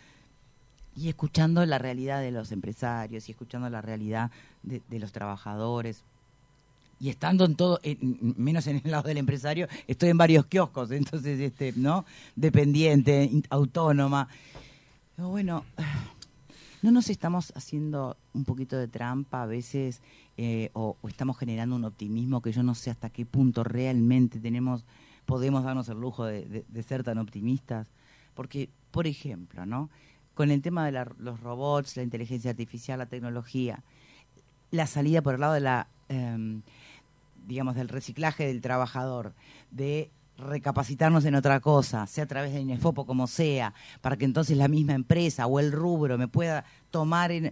A: y escuchando la realidad de los empresarios y escuchando la realidad de, de los trabajadores, y estando en todo, en, menos en el lado del empresario, estoy en varios kioscos, entonces, este, ¿no? Dependiente, in, autónoma. Pero bueno, ¿no nos estamos haciendo un poquito de trampa a veces eh, o, o estamos generando un optimismo que yo no sé hasta qué punto realmente tenemos, podemos darnos el lujo de, de, de ser tan optimistas? Porque, por ejemplo, ¿no? Con el tema de la, los robots, la inteligencia artificial, la tecnología, la salida por el lado de la, eh, digamos, del reciclaje del trabajador, de recapacitarnos en otra cosa, sea a través de Inefopo, como sea, para que entonces la misma empresa o el rubro me pueda tomar en...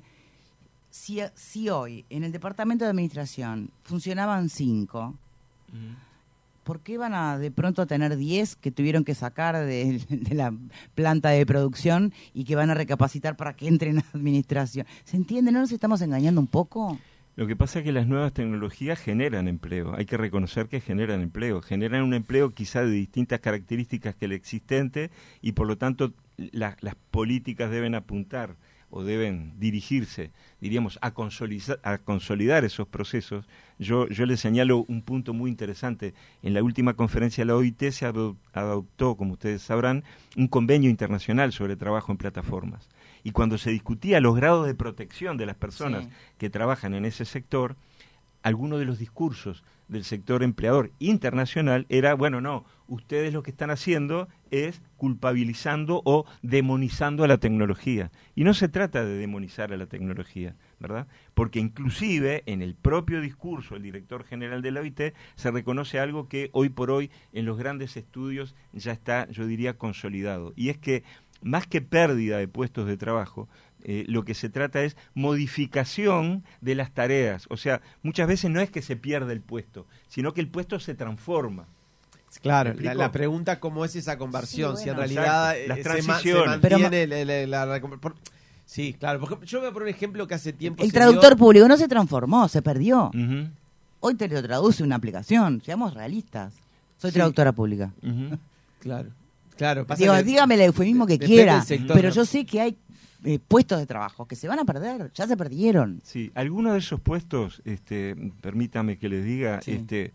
A: Si, si hoy en el departamento de administración funcionaban cinco, uh-huh. ¿por qué van a de pronto a tener diez que tuvieron que sacar de, de la planta de producción y que van a recapacitar para que entren a administración? ¿Se entiende? ¿No nos estamos engañando un poco?
D: Lo que pasa es que las nuevas tecnologías generan empleo, hay que reconocer que generan empleo, generan un empleo quizá de distintas características que el existente y por lo tanto la, las políticas deben apuntar o deben dirigirse, diríamos, a consolidar, a consolidar esos procesos. Yo, yo les señalo un punto muy interesante. En la última conferencia de la O I T se adoptó, como ustedes sabrán, un convenio internacional sobre trabajo en plataformas. Y cuando se discutía los grados de protección de las personas sí. que trabajan en ese sector, algunos de los discursos del sector empleador internacional era, bueno, no, ustedes lo que están haciendo es culpabilizando o demonizando a la tecnología. Y no se trata de demonizar a la tecnología, ¿verdad? Porque inclusive en el propio discurso del director general de la O I T se reconoce algo que hoy por hoy en los grandes estudios ya está, yo diría, consolidado. Y es que más que pérdida de puestos de trabajo, eh, lo que se trata es modificación de las tareas. O sea, muchas veces no es que se pierde el puesto, sino que el puesto se transforma.
F: Claro, la, la pregunta cómo es esa conversión, sí, bueno, si en realidad
D: exacto, las
F: eh,
D: transiciones.
F: Se, ma, se mantiene Pero, la, la, la, la, por, sí, claro, porque yo voy a poner un ejemplo que hace tiempo
A: el
F: se
A: traductor
F: dio...
A: público no se transformó, se perdió.
D: Uh-huh.
A: Hoy te lo traduce una aplicación, seamos realistas. Soy sí. traductora pública.
F: Uh-huh. Claro. Claro, pasa
A: Digo,
F: que
A: dígame el eufemismo que
F: de,
A: quiera,
F: sector,
A: pero
F: ¿no?
A: yo sé que hay eh, puestos de trabajo que se van a perder, ya se perdieron.
D: Sí, algunos de esos puestos, este, permítame que les diga,
A: sí.
D: este,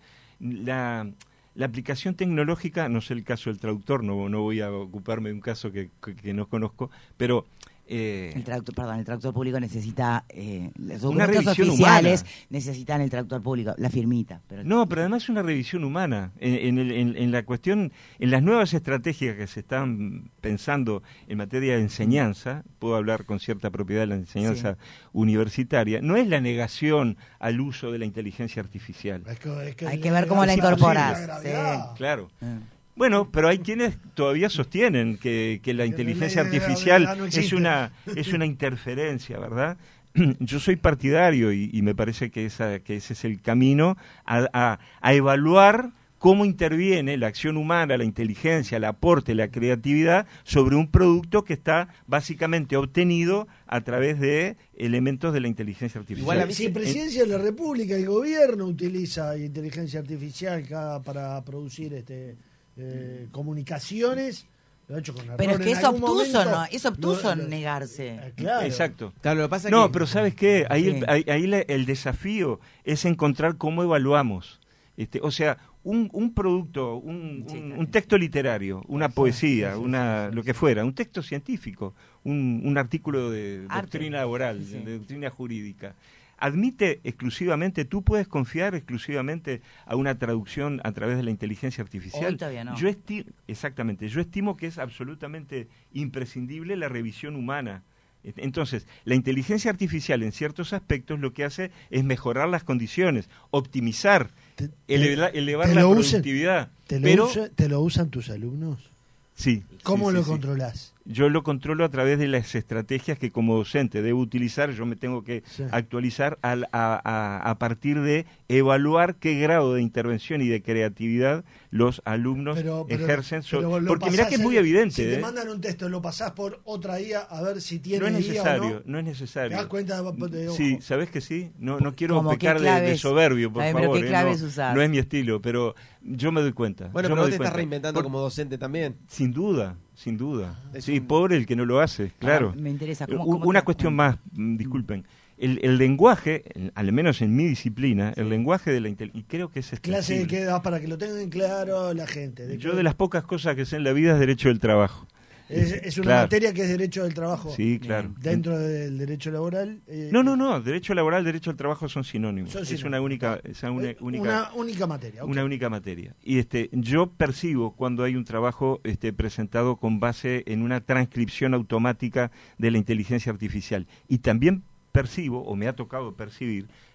D: la, la aplicación tecnológica, no sé el caso del traductor, no, no voy a ocuparme de un caso que, que, que no conozco, pero...
A: Eh, el traductor, perdón, el traductor público necesita eh, los
D: una
A: documentos
D: revisión
A: oficiales
D: humana.
A: Necesitan el traductor público, la firmita. Pero
D: no, pero además es una revisión humana. En, en, el, en, en la cuestión, en las nuevas estrategias que se están pensando en materia de enseñanza, puedo hablar con cierta propiedad de la enseñanza sí. universitaria, no es la negación al uso de la inteligencia artificial.
E: Es que, es que
A: Hay que ver cómo la incorporas. Sí.
D: Claro. Eh. Bueno, pero hay quienes todavía sostienen que, que la inteligencia artificial no es una es una interferencia, ¿verdad? Yo soy partidario y, y me parece que esa que ese es el camino a, a, a evaluar cómo interviene la acción humana, la inteligencia, el aporte, la creatividad sobre un producto que está básicamente obtenido a través de elementos de la inteligencia artificial.
E: Igual, si Presidencia de la República, el gobierno utiliza inteligencia artificial para producir este Eh, comunicaciones, lo ha hecho con
A: pero es que es obtuso,
E: momento,
A: no, es obtuso
E: no,
A: negarse.
E: Eh, claro.
D: Exacto.
F: Claro, lo que pasa
D: no,
F: que...
D: pero ¿sabes qué? Ahí,
A: sí.
D: el, ahí, ahí la, el desafío es encontrar cómo evaluamos. Este, o sea, un, un producto, un, sí, un, un texto literario, una poesía, sí, sí, una sí, sí, lo que fuera, un texto científico, un, un artículo de Arte. doctrina laboral, sí. de, de doctrina jurídica. Admite exclusivamente, tú puedes confiar exclusivamente a una traducción a través de la inteligencia artificial.
A: Hoy todavía no.
D: Yo esti- exactamente, yo estimo que es absolutamente imprescindible la revisión humana. Entonces, la inteligencia artificial en ciertos aspectos lo que hace es mejorar las condiciones, optimizar, te, elevar, te, elevar te la productividad.
E: Usen, ¿te, lo
D: pero,
E: usa, ¿Te lo usan tus alumnos?
D: Sí.
E: ¿Cómo
D: sí,
E: lo
D: sí,
E: controlás?
D: Sí. Yo lo controlo a través de las estrategias que como docente debo utilizar, yo me tengo que sí. actualizar al, a, a, a partir de evaluar qué grado de intervención y de creatividad los alumnos pero, pero, ejercen. So, pero porque mirá que es muy evidente.
E: Si
D: ¿eh?
E: te mandan un texto, lo pasás por otra I A a ver si tiene
D: no es necesario,
E: I A o no.
D: No es necesario.
E: ¿Te das cuenta de, de ojo?
D: Sí, ¿sabés que sí? No, no quiero pecar de, de soberbio, por favor.
A: ¿Qué claves
D: ¿eh? no,
A: usás?
D: no es mi estilo, pero yo me doy cuenta.
F: Bueno,
D: yo
F: pero
D: me
F: vos te
D: cuenta.
F: estás reinventando
D: por,
F: como docente también.
D: Sin duda. Sin duda.
F: Es
D: sí,
F: un...
D: pobre el que no lo hace, claro.
A: Ah, me interesa. ¿Cómo,
D: cómo Una te... cuestión más, disculpen. El, el lenguaje, al menos en mi disciplina, sí. el lenguaje de la inteligencia, y creo que es
E: clase de qué das para que lo tengan claro la gente.
D: De Yo que... de las pocas cosas que sé en la vida es derecho del trabajo.
E: Es, es una
D: claro.
E: materia que es derecho del trabajo.
D: Sí, claro.
E: Dentro del derecho laboral. Eh,
D: no, no, no. Derecho laboral, derecho al trabajo son sinónimos.
E: Son
D: es
E: sinónimos.
D: una única, es una
E: eh,
D: única,
E: una única materia. Okay.
D: Una única materia. Y este, yo percibo cuando hay un trabajo este, presentado con base en una transcripción automática de la inteligencia artificial. Y también percibo, o me ha tocado percibir,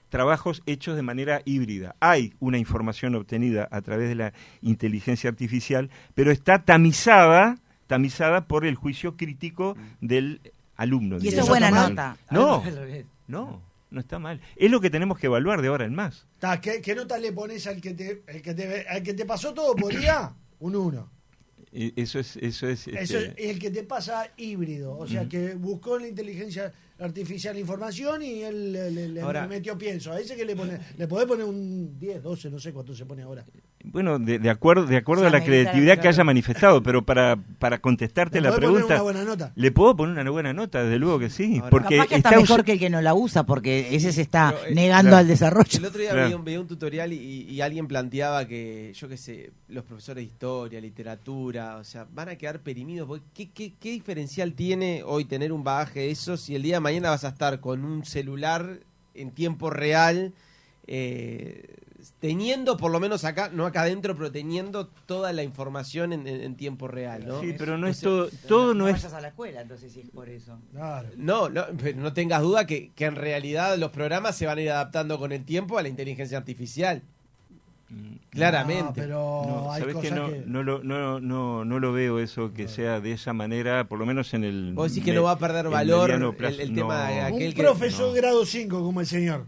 D: trabajos hechos de manera híbrida. Hay una información obtenida a través de la inteligencia artificial, pero está tamizada, tamizada por el juicio crítico del alumno.
A: Y eso es buena nota.
D: No, no, no está mal. Es lo que tenemos que evaluar de ahora en más.
E: ¿Qué, qué nota le pones al que te, el que te, al que te pasó todo por I A? Un uno.
D: Eso es, eso es, este...
E: eso es el que te pasa híbrido, o sea, uh-huh. que buscó en la inteligencia artificial información y él le, le, le ahora, metió pienso. A ese que le pone, le podés poner un diez, doce, no sé cuánto se pone ahora.
D: Bueno, de, de acuerdo, de acuerdo a la creatividad claro. que haya manifestado, pero para, para contestarte la pregunta,
E: una buena nota?
D: le puedo poner una buena nota, desde luego que sí, ahora, porque
A: capaz que está, está mejor que el que no la usa, porque ese se está pero, eh, negando claro. al desarrollo.
F: El otro día
D: claro.
F: veía, un, veía un tutorial y, y alguien planteaba que, yo qué sé, los profesores de historia, literatura, o sea, van a quedar perimidos. ¿Qué, qué, qué diferencial tiene hoy tener un bagaje de eso si el día de mañana vas a estar con un celular en tiempo real, eh, teniendo por lo menos acá, no acá adentro, pero teniendo toda la información en, en, en tiempo real, ¿no?
D: Sí, pero no es todo, todo no,
A: no
D: es...
A: vayas a la escuela, entonces sí es por eso.
E: Claro.
F: No, no, pero no tengas duda que, que en realidad los programas se van a ir adaptando con el tiempo a la inteligencia artificial. Claramente.
E: No, pero
D: no,
E: hay
D: ¿sabes
E: cosas
D: que no,
E: que...
D: no, lo, no, no, no lo veo eso que no. sea de esa manera, por lo menos en el...
F: Vos decís que no va a perder valor el, el tema
D: no.
F: de aquel
E: un
F: que...
E: profesor
F: no.
E: grado cinco como el señor.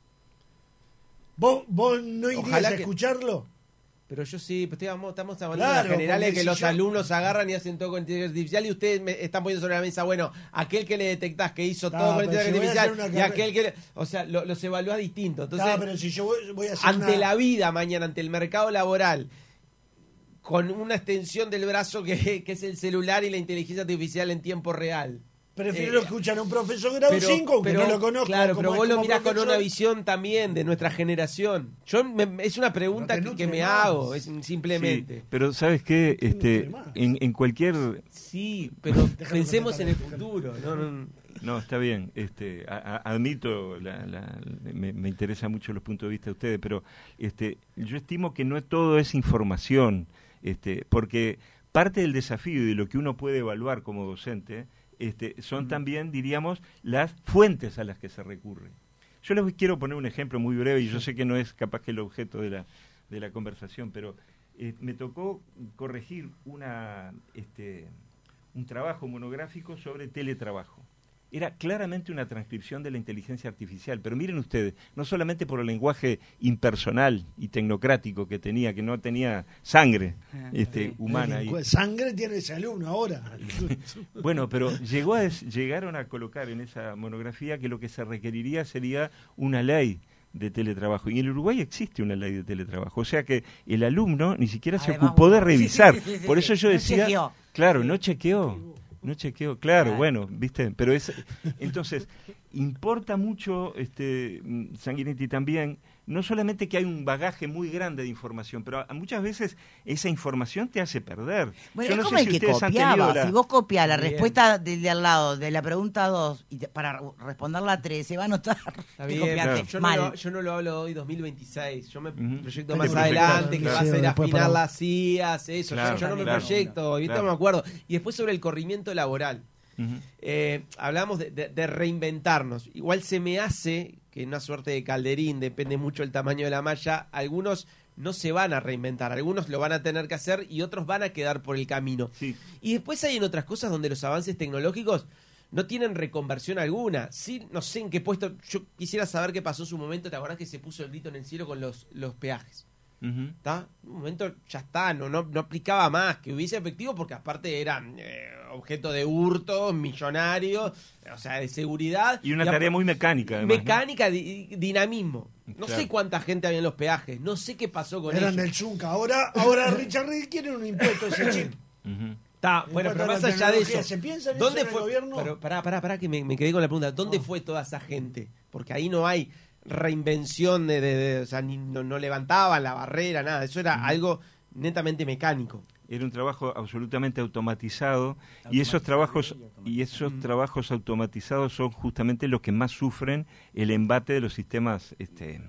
E: ¿Vos, vos no irías
F: Ojalá
E: a
F: que...
E: escucharlo?
F: Pero yo sí, pues estamos, estamos hablando
E: claro,
F: de generales que
E: si
F: los
E: yo...
F: alumnos agarran y hacen todo con inteligencia artificial y ustedes me están poniendo sobre la mesa, bueno, aquel que le detectás que hizo no, todo con inteligencia
E: si
F: artificial y aquel que... Le... O sea, lo, los evalúas distinto. Entonces,
E: no, pero si yo voy, voy a hacer
F: ante
E: una...
F: la vida mañana, ante el mercado laboral, con una extensión del brazo que, que es el celular y la inteligencia artificial en tiempo real.
E: Prefiero eh, escuchar a un profesor grado cinco, aunque no lo conozco.
F: Claro, pero vos lo mirás
E: profesor.
F: con una visión también de nuestra generación. Yo me, es una pregunta que, que me más. hago, es simplemente.
D: Sí, pero ¿sabes qué? Este, en, en cualquier...
F: Sí, pero pensemos en el futuro. No, no,
D: no, está bien. Este, a, a, admito, la, la, me, me interesan mucho los puntos de vista de ustedes, pero este, yo estimo que no todo es información, este, porque parte del desafío y de lo que uno puede evaluar como docente... Este, son mm. también, diríamos, las fuentes a las que se recurre. Yo les quiero poner un ejemplo muy breve, y yo sé que no es capaz que el objeto de la, de la conversación, pero eh, me tocó corregir una, este, un trabajo monográfico sobre teletrabajo. Era claramente una transcripción de la inteligencia artificial, pero miren ustedes, no solamente por el lenguaje impersonal y tecnocrático que tenía, que no tenía sangre este, humana.
E: Y... Sangre tiene ese alumno ahora.
D: Bueno, pero llegó a des, llegaron a colocar en esa monografía que lo que se requeriría sería una ley de teletrabajo. Y en el Uruguay existe una ley de teletrabajo, o sea que el alumno ni siquiera Además, se ocupó de revisar. Sí, sí, sí, sí, por eso yo decía, no chequeó. claro, no chequeó. No chequeo, claro, ah. bueno, viste, pero es, entonces, importa mucho, este, Sanguinetti también, no solamente que hay un bagaje muy grande de información, pero a, muchas veces esa información te hace perder.
A: Bueno,
D: Yo
A: es
D: no
A: como
D: sé
A: el
D: si
A: que copiaba,
D: la...
A: si vos copias la
F: Bien.
A: respuesta del de al lado de la pregunta dos y te, para responder la tres, se va a notar
F: que copiaste
D: claro.
F: yo,
A: mal.
F: No lo, yo no lo hablo hoy dos mil veintiséis, yo me uh-huh. proyecto
D: sí,
F: más adelante, que va a ser afinar las I As, eso,
D: claro,
F: yo no me
D: claro,
F: proyecto, ahorita
D: claro.
F: me acuerdo. Y después sobre el corrimiento laboral.
D: Uh-huh.
F: Eh, hablamos de, de, de reinventarnos. Igual se me hace que una suerte de calderín, depende mucho del tamaño de la malla. Algunos no se van a reinventar, algunos lo van a tener que hacer y otros van a quedar por el camino.
D: Sí.
F: Y después hay en otras cosas donde los avances tecnológicos no tienen reconversión alguna. Sí, no sé en qué puesto. Yo quisiera saber qué pasó en su momento. ¿Te acordás que se puso el grito en el cielo con los, los peajes?
D: Uh-huh.
F: ¿Está? En un momento ya está, no, no, no aplicaba más que hubiese efectivo porque aparte eran eh, objeto de hurto, millonarios, o sea, de seguridad.
D: Y una
F: y
D: tarea muy mecánica, además.
F: Mecánica, ¿no? di, dinamismo. No
D: claro.
F: sé cuánta gente había en los peajes, no sé qué pasó con
E: Eran
F: ellos.
E: del Zunca, ahora, ahora Richard Reed quiere un impuesto a ese chip.
D: Uh-huh.
F: Está, bueno, pero más allá de eso,
E: ¿se piensa en
F: ¿dónde
E: eso en
F: fue?
E: el gobierno?
F: Pero pará, pará, pará, que me, me quedé con la pregunta. ¿Dónde
E: oh.
F: fue toda esa gente? Porque ahí no hay reinvención de, de, de o sea, ni, no, no levantaban la barrera, nada. Eso era uh-huh. algo netamente mecánico.
D: Era un trabajo absolutamente automatizado y esos trabajos y esos uh-huh. trabajos automatizados son justamente los que más sufren el embate de los sistemas este,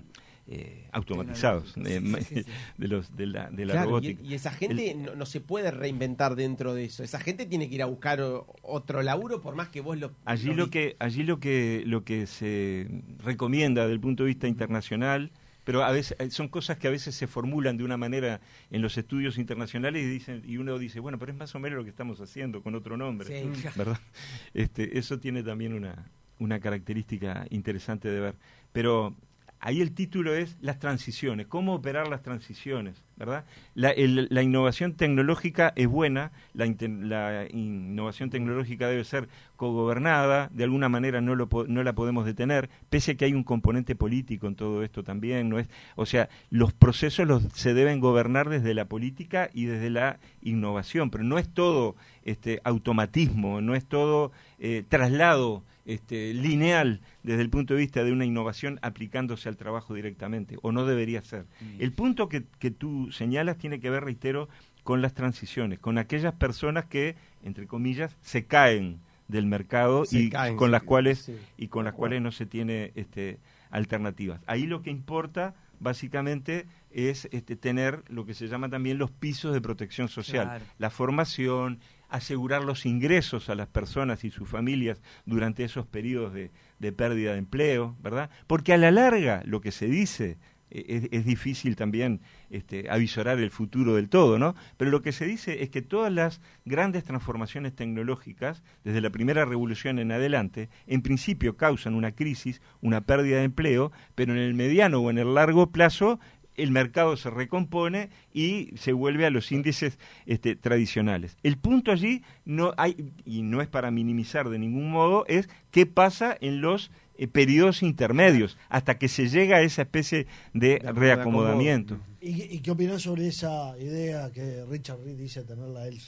D: eh, automatizados eh, sí, sí, sí. de los de la, de la
F: claro,
D: robótica.
F: Y, y esa gente El, no, no se puede reinventar dentro de eso. Esa gente tiene que ir a buscar otro laburo por más que vos lo...
D: Allí
F: lo,
D: lo que allí lo que lo que se recomienda desde el punto de vista internacional, pero a veces son cosas que a veces se formulan de una manera en los estudios internacionales y dicen y uno dice, bueno, pero es más o menos lo que estamos haciendo con otro nombre, sí, ¿verdad? Este, eso tiene también una una característica interesante de ver, pero ahí el título es las transiciones, cómo operar las transiciones, ¿verdad? La, el, la innovación tecnológica es buena, la, la innovación tecnológica debe ser cogobernada, de alguna manera no, lo, no la podemos detener, pese a que hay un componente político en todo esto también, no es, o sea, los procesos los, se deben gobernar desde la política y desde la innovación, pero no es todo este automatismo, no es todo eh, traslado Este, lineal desde el punto de vista de una innovación aplicándose al trabajo directamente, o no debería ser. Mm. El punto que, que tú señalas tiene que ver, reitero, con las transiciones, con aquellas personas que, entre comillas, se caen del mercado se y caen, con las cuales sí. y con las cuales no se tiene este, alternativas. Ahí lo que importa básicamente es este, tener lo que se llama también los pisos de protección social, claro. La formación, asegurar los ingresos a las personas y sus familias durante esos periodos de, de pérdida de empleo, ¿verdad? Porque a la larga lo que se dice eh, es, es difícil también este, avisorar el futuro del todo, ¿no? Pero lo que se dice es que todas las grandes transformaciones tecnológicas, desde la primera revolución en adelante, en principio causan una crisis, una pérdida de empleo, pero en el mediano o en el largo plazo el mercado se recompone y se vuelve a los índices este, tradicionales. El punto allí no hay, y no es para minimizar de ningún modo, es qué pasa en los eh, periodos intermedios, hasta que se llega a esa especie de, de reacomodamiento.
E: ¿Y, ¿Y qué opinas sobre esa idea que Richard Reed dice tenerla él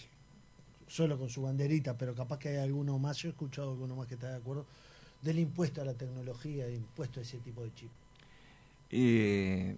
E: solo con su banderita, pero capaz que hay alguno más, yo he escuchado alguno más que está de acuerdo, del impuesto a la tecnología, impuesto a ese tipo de chip?
D: Eh...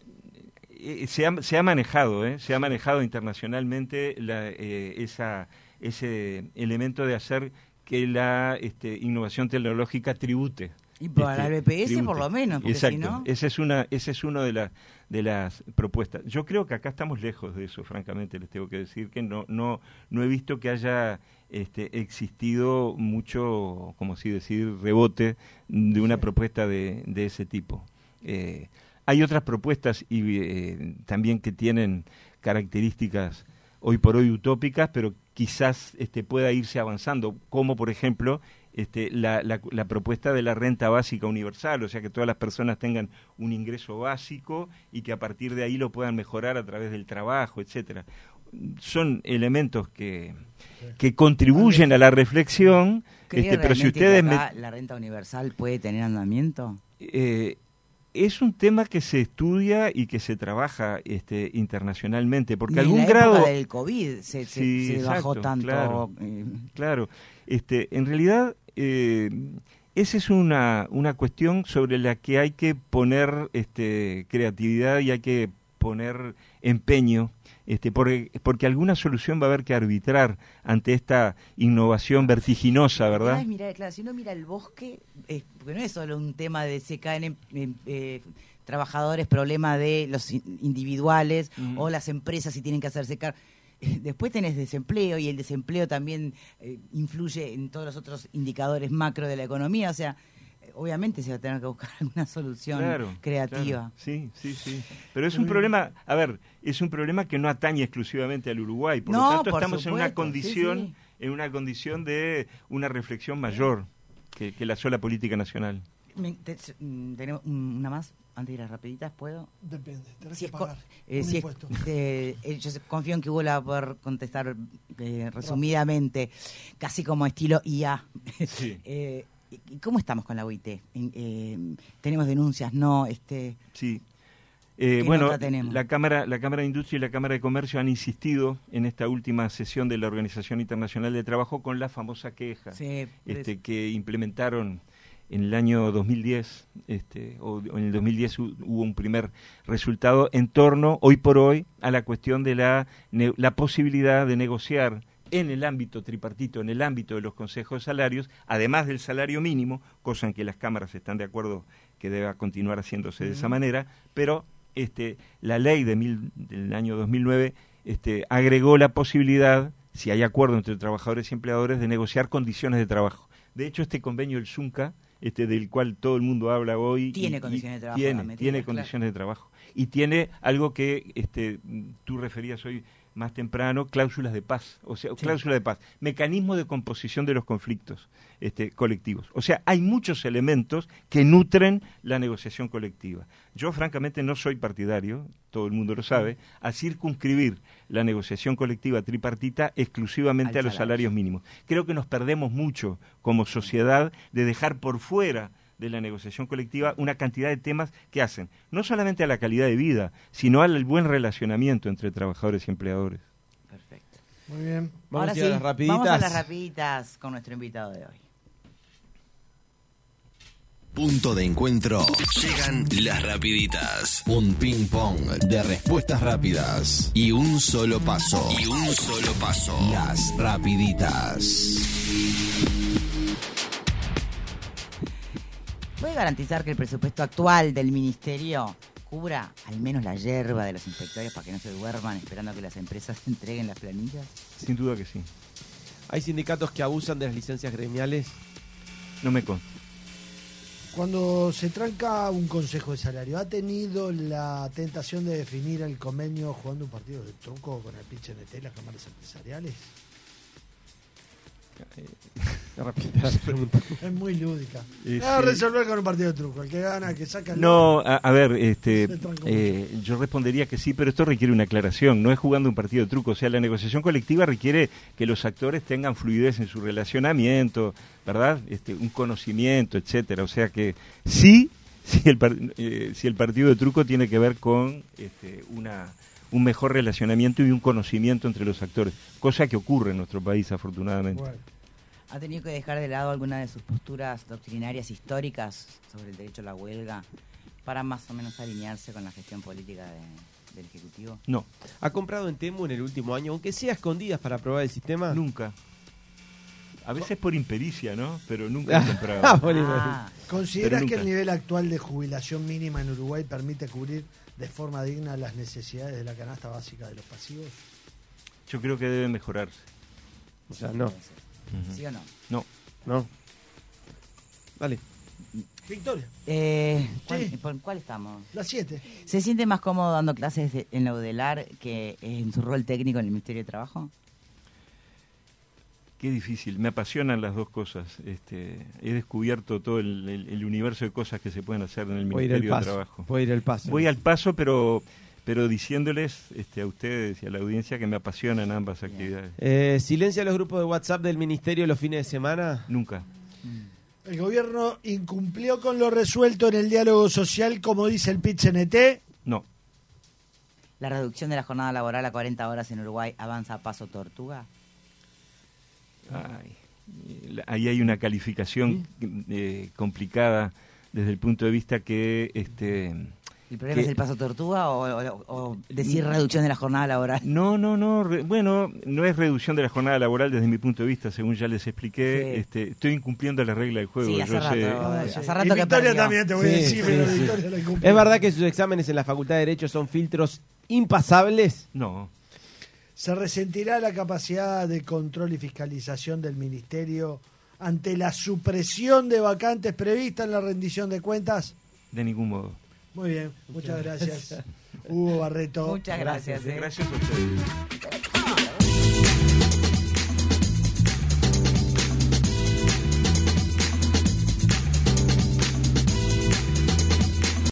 D: Se ha, se ha manejado, ¿eh? se ha manejado internacionalmente la, eh, esa, ese elemento de hacer que la este, innovación tecnológica tribute.
A: Y para
D: este,
A: el B P S
D: tribute.
A: Por lo menos, porque
D: exacto.
A: Si no...
D: Esa es una, esa es una de las de las propuestas. Yo creo que acá estamos lejos de eso, francamente, les tengo que decir que no, no, no he visto que haya este, existido mucho, como así decir, rebote de una propuesta de, de ese tipo. Eh, Hay otras propuestas y eh, también que tienen características hoy por hoy utópicas, pero quizás este, pueda irse avanzando, como por ejemplo este, la, la, la propuesta de la renta básica universal, o sea que todas las personas tengan un ingreso básico y que a partir de ahí lo puedan mejorar a través del trabajo, etcétera. Son elementos que, que contribuyen a la reflexión, este, pero si ustedes
A: que acá me... la renta universal puede tener andamiento.
D: Eh, Es un tema que se estudia y que se trabaja este, internacionalmente, porque
A: Ni
D: algún
A: en la
D: grado
A: época del COVID se, se,
D: sí,
A: se
D: exacto,
A: bajó tanto.
D: Claro,
A: eh.
D: claro. Este, en realidad, eh, esa es una, una cuestión sobre la que hay que poner este, creatividad y hay que poner empeño. Este, porque, porque alguna solución va a haber que arbitrar ante esta innovación vertiginosa, ¿verdad?
A: Mira, claro, si uno mira el bosque, eh, porque no es solo un tema de se caen en, en, eh, trabajadores, problema de los individuales mm. o las empresas si tienen que hacerse cargo. Eh, después tenés desempleo y el desempleo también eh, influye en todos los otros indicadores macro de la economía, o sea... Obviamente se va a tener que buscar alguna solución
D: claro,
A: creativa.
D: Claro. Sí, sí, sí. Pero es un problema, a ver, es un problema que no atañe exclusivamente al Uruguay. Por
A: no,
D: lo tanto,
A: por
D: estamos
A: supuesto,
D: en una condición,
A: sí, sí.
D: en una condición de una reflexión mayor que, que la sola política nacional.
A: Me, te, tenemos una más antes de ir a rapiditas, ¿puedo?
E: Depende, tenés
A: si
E: que pagar
A: eh,
E: un
A: si
E: impuesto.
A: Es, eh, yo confío en que Hugo la va a poder contestar eh, resumidamente, casi como estilo I A.
D: Sí.
A: eh, ¿Y cómo estamos con la U I T? Eh, ¿Tenemos denuncias? No, este.
D: Sí. Eh, bueno, la Cámara, la Cámara de Industria y la Cámara de Comercio han insistido en esta última sesión de la Organización Internacional de Trabajo con la famosa queja
A: sí,
D: este, que implementaron en el año dos mil diez, este, o en el dos mil diez hubo un primer resultado en torno, hoy por hoy, a la cuestión de la, la posibilidad de negociar en el ámbito tripartito, en el ámbito de los consejos de salarios, además del salario mínimo, cosa en que las cámaras están de acuerdo que deba continuar haciéndose de esa manera, pero este, la ley de mil, del año dos mil nueve este, agregó la posibilidad, si hay acuerdo entre trabajadores y empleadores, de negociar condiciones de trabajo. De hecho, este convenio del ZUNCA, este, del cual todo el mundo habla hoy,
A: tiene
D: y,
A: condiciones de trabajo.
D: Tiene,
A: medida,
D: tiene
A: claro.
D: condiciones de trabajo. Y tiene algo que este, tú referías hoy más temprano, cláusulas de paz, o sea, sí. cláusula de paz, mecanismo de composición de los conflictos este, colectivos. O sea, hay muchos elementos que nutren la negociación colectiva. Yo, francamente, no soy partidario, todo el mundo lo sabe, a circunscribir la negociación colectiva tripartita exclusivamente Al a los salario. salarios mínimos. Creo que nos perdemos mucho como sociedad de dejar por fuera de la negociación colectiva una cantidad de temas que hacen no solamente a la calidad de vida, sino al buen relacionamiento entre trabajadores y empleadores.
A: Perfecto.
E: Muy bien.
F: Vamos
A: Ahora
F: a
A: sí,
F: las rapiditas.
A: vamos a las rapiditas con nuestro invitado de hoy.
B: Punto de encuentro. Llegan las rapiditas. Un ping pong de respuestas rápidas. Y un solo paso. Y un solo paso. Las rapiditas.
A: ¿Puede garantizar que el presupuesto actual del Ministerio cubra al menos la yerba de los inspectores para que no se duerman esperando que las empresas entreguen las planillas?
D: Sin duda que sí.
F: ¿Hay sindicatos que abusan de las licencias gremiales?
D: No me consta.
E: Cuando se tranca un consejo de salario, ¿ha tenido la tentación de definir el convenio jugando un partido de truco con el P N T, las cámaras empresariales? Es muy lúdica.
D: Eh,
E: a
D: sí.
E: resolver con un partido de truco. El que gana, el que saca el
D: No, a, a ver, este,
E: Se tranca
D: eh, yo respondería que sí, pero esto requiere una aclaración. No es jugando un partido de truco. O sea, la negociación colectiva requiere que los actores tengan fluidez en su relacionamiento, ¿verdad? Este, un conocimiento, etcétera. O sea que sí, si el, par- eh, si el partido de truco tiene que ver con este, una un mejor relacionamiento y un conocimiento entre los actores, cosa que ocurre en nuestro país, afortunadamente.
E: Bueno.
A: ¿Ha tenido que dejar de lado alguna de sus posturas doctrinarias históricas sobre el derecho a la huelga para más o menos alinearse con la gestión política de, del Ejecutivo?
D: No.
F: ¿Ha comprado en Temu en el último año, aunque sea escondidas para probar el sistema?
D: Nunca. A veces por impericia, ¿no? Pero nunca he comprado.
F: Ah, bueno.
A: Ah,
E: ¿Consideras
D: Pero
E: que
D: nunca.
E: el nivel actual de jubilación mínima en Uruguay permite cubrir de forma digna las necesidades de la canasta básica de los pasivos?
D: Yo creo que debe mejorarse.
F: O sea, no.
D: Ujú.
A: ¿sí o no?
D: No.
F: No. Dale.
E: Victoria,
A: Eh, ¿cuál,
E: Sí.
A: ¿Por cuál estamos?
E: las siete.
A: ¿Se siente más cómodo dando clases de- en la UDELAR que en su rol técnico en el Ministerio de Trabajo?
D: Qué difícil. Me apasionan las dos cosas. Este, he descubierto todo el, el- el universo de cosas que se pueden hacer en el
F: Voy a ir al
D: Ministerio de
F: paso.
D: Trabajo.
F: Voy a ir al paso.
D: Voy al paso, pero pero diciéndoles este, a ustedes y a la audiencia que me apasionan ambas
A: Bien.
D: actividades.
F: Eh, ¿Silencia los grupos de WhatsApp del Ministerio los fines de semana?
D: Nunca.
E: El gobierno incumplió con lo resuelto en el diálogo social, como dice el P N T.
D: No.
A: ¿La reducción de la jornada laboral a cuarenta horas en Uruguay avanza a paso tortuga?
D: Ay, la- ahí hay una calificación eh, complicada desde el punto de vista que este
A: ¿El problema
D: que-
A: es el paso tortuga o, o- o decir reducción de la jornada laboral?
D: no, no, no, re- bueno, no es reducción de la jornada laboral desde mi punto de vista, según ya les expliqué.
A: Sí.
D: Este, estoy incumpliendo la regla del juego.
A: Sí, hace
D: yo
A: rato.
D: sé.
E: Ah,
A: hace
E: sí.
A: rato
E: y
A: que
E: Victoria
A: perdió.
E: también te voy a
F: Sí,
E: decir,
F: sí,
E: pero
F: sí.
E: Victoria la incumplió.
F: ¿Es verdad que sus exámenes en la Facultad de Derecho son filtros impasables?
D: No,
E: ¿Se resentirá la capacidad de control y fiscalización del Ministerio ante la supresión de vacantes prevista en la rendición de cuentas?
D: de ningún modo.
E: Muy bien, muchas gracias. Hugo Barreto.
A: Muchas gracias. eh.
D: Gracias a ustedes.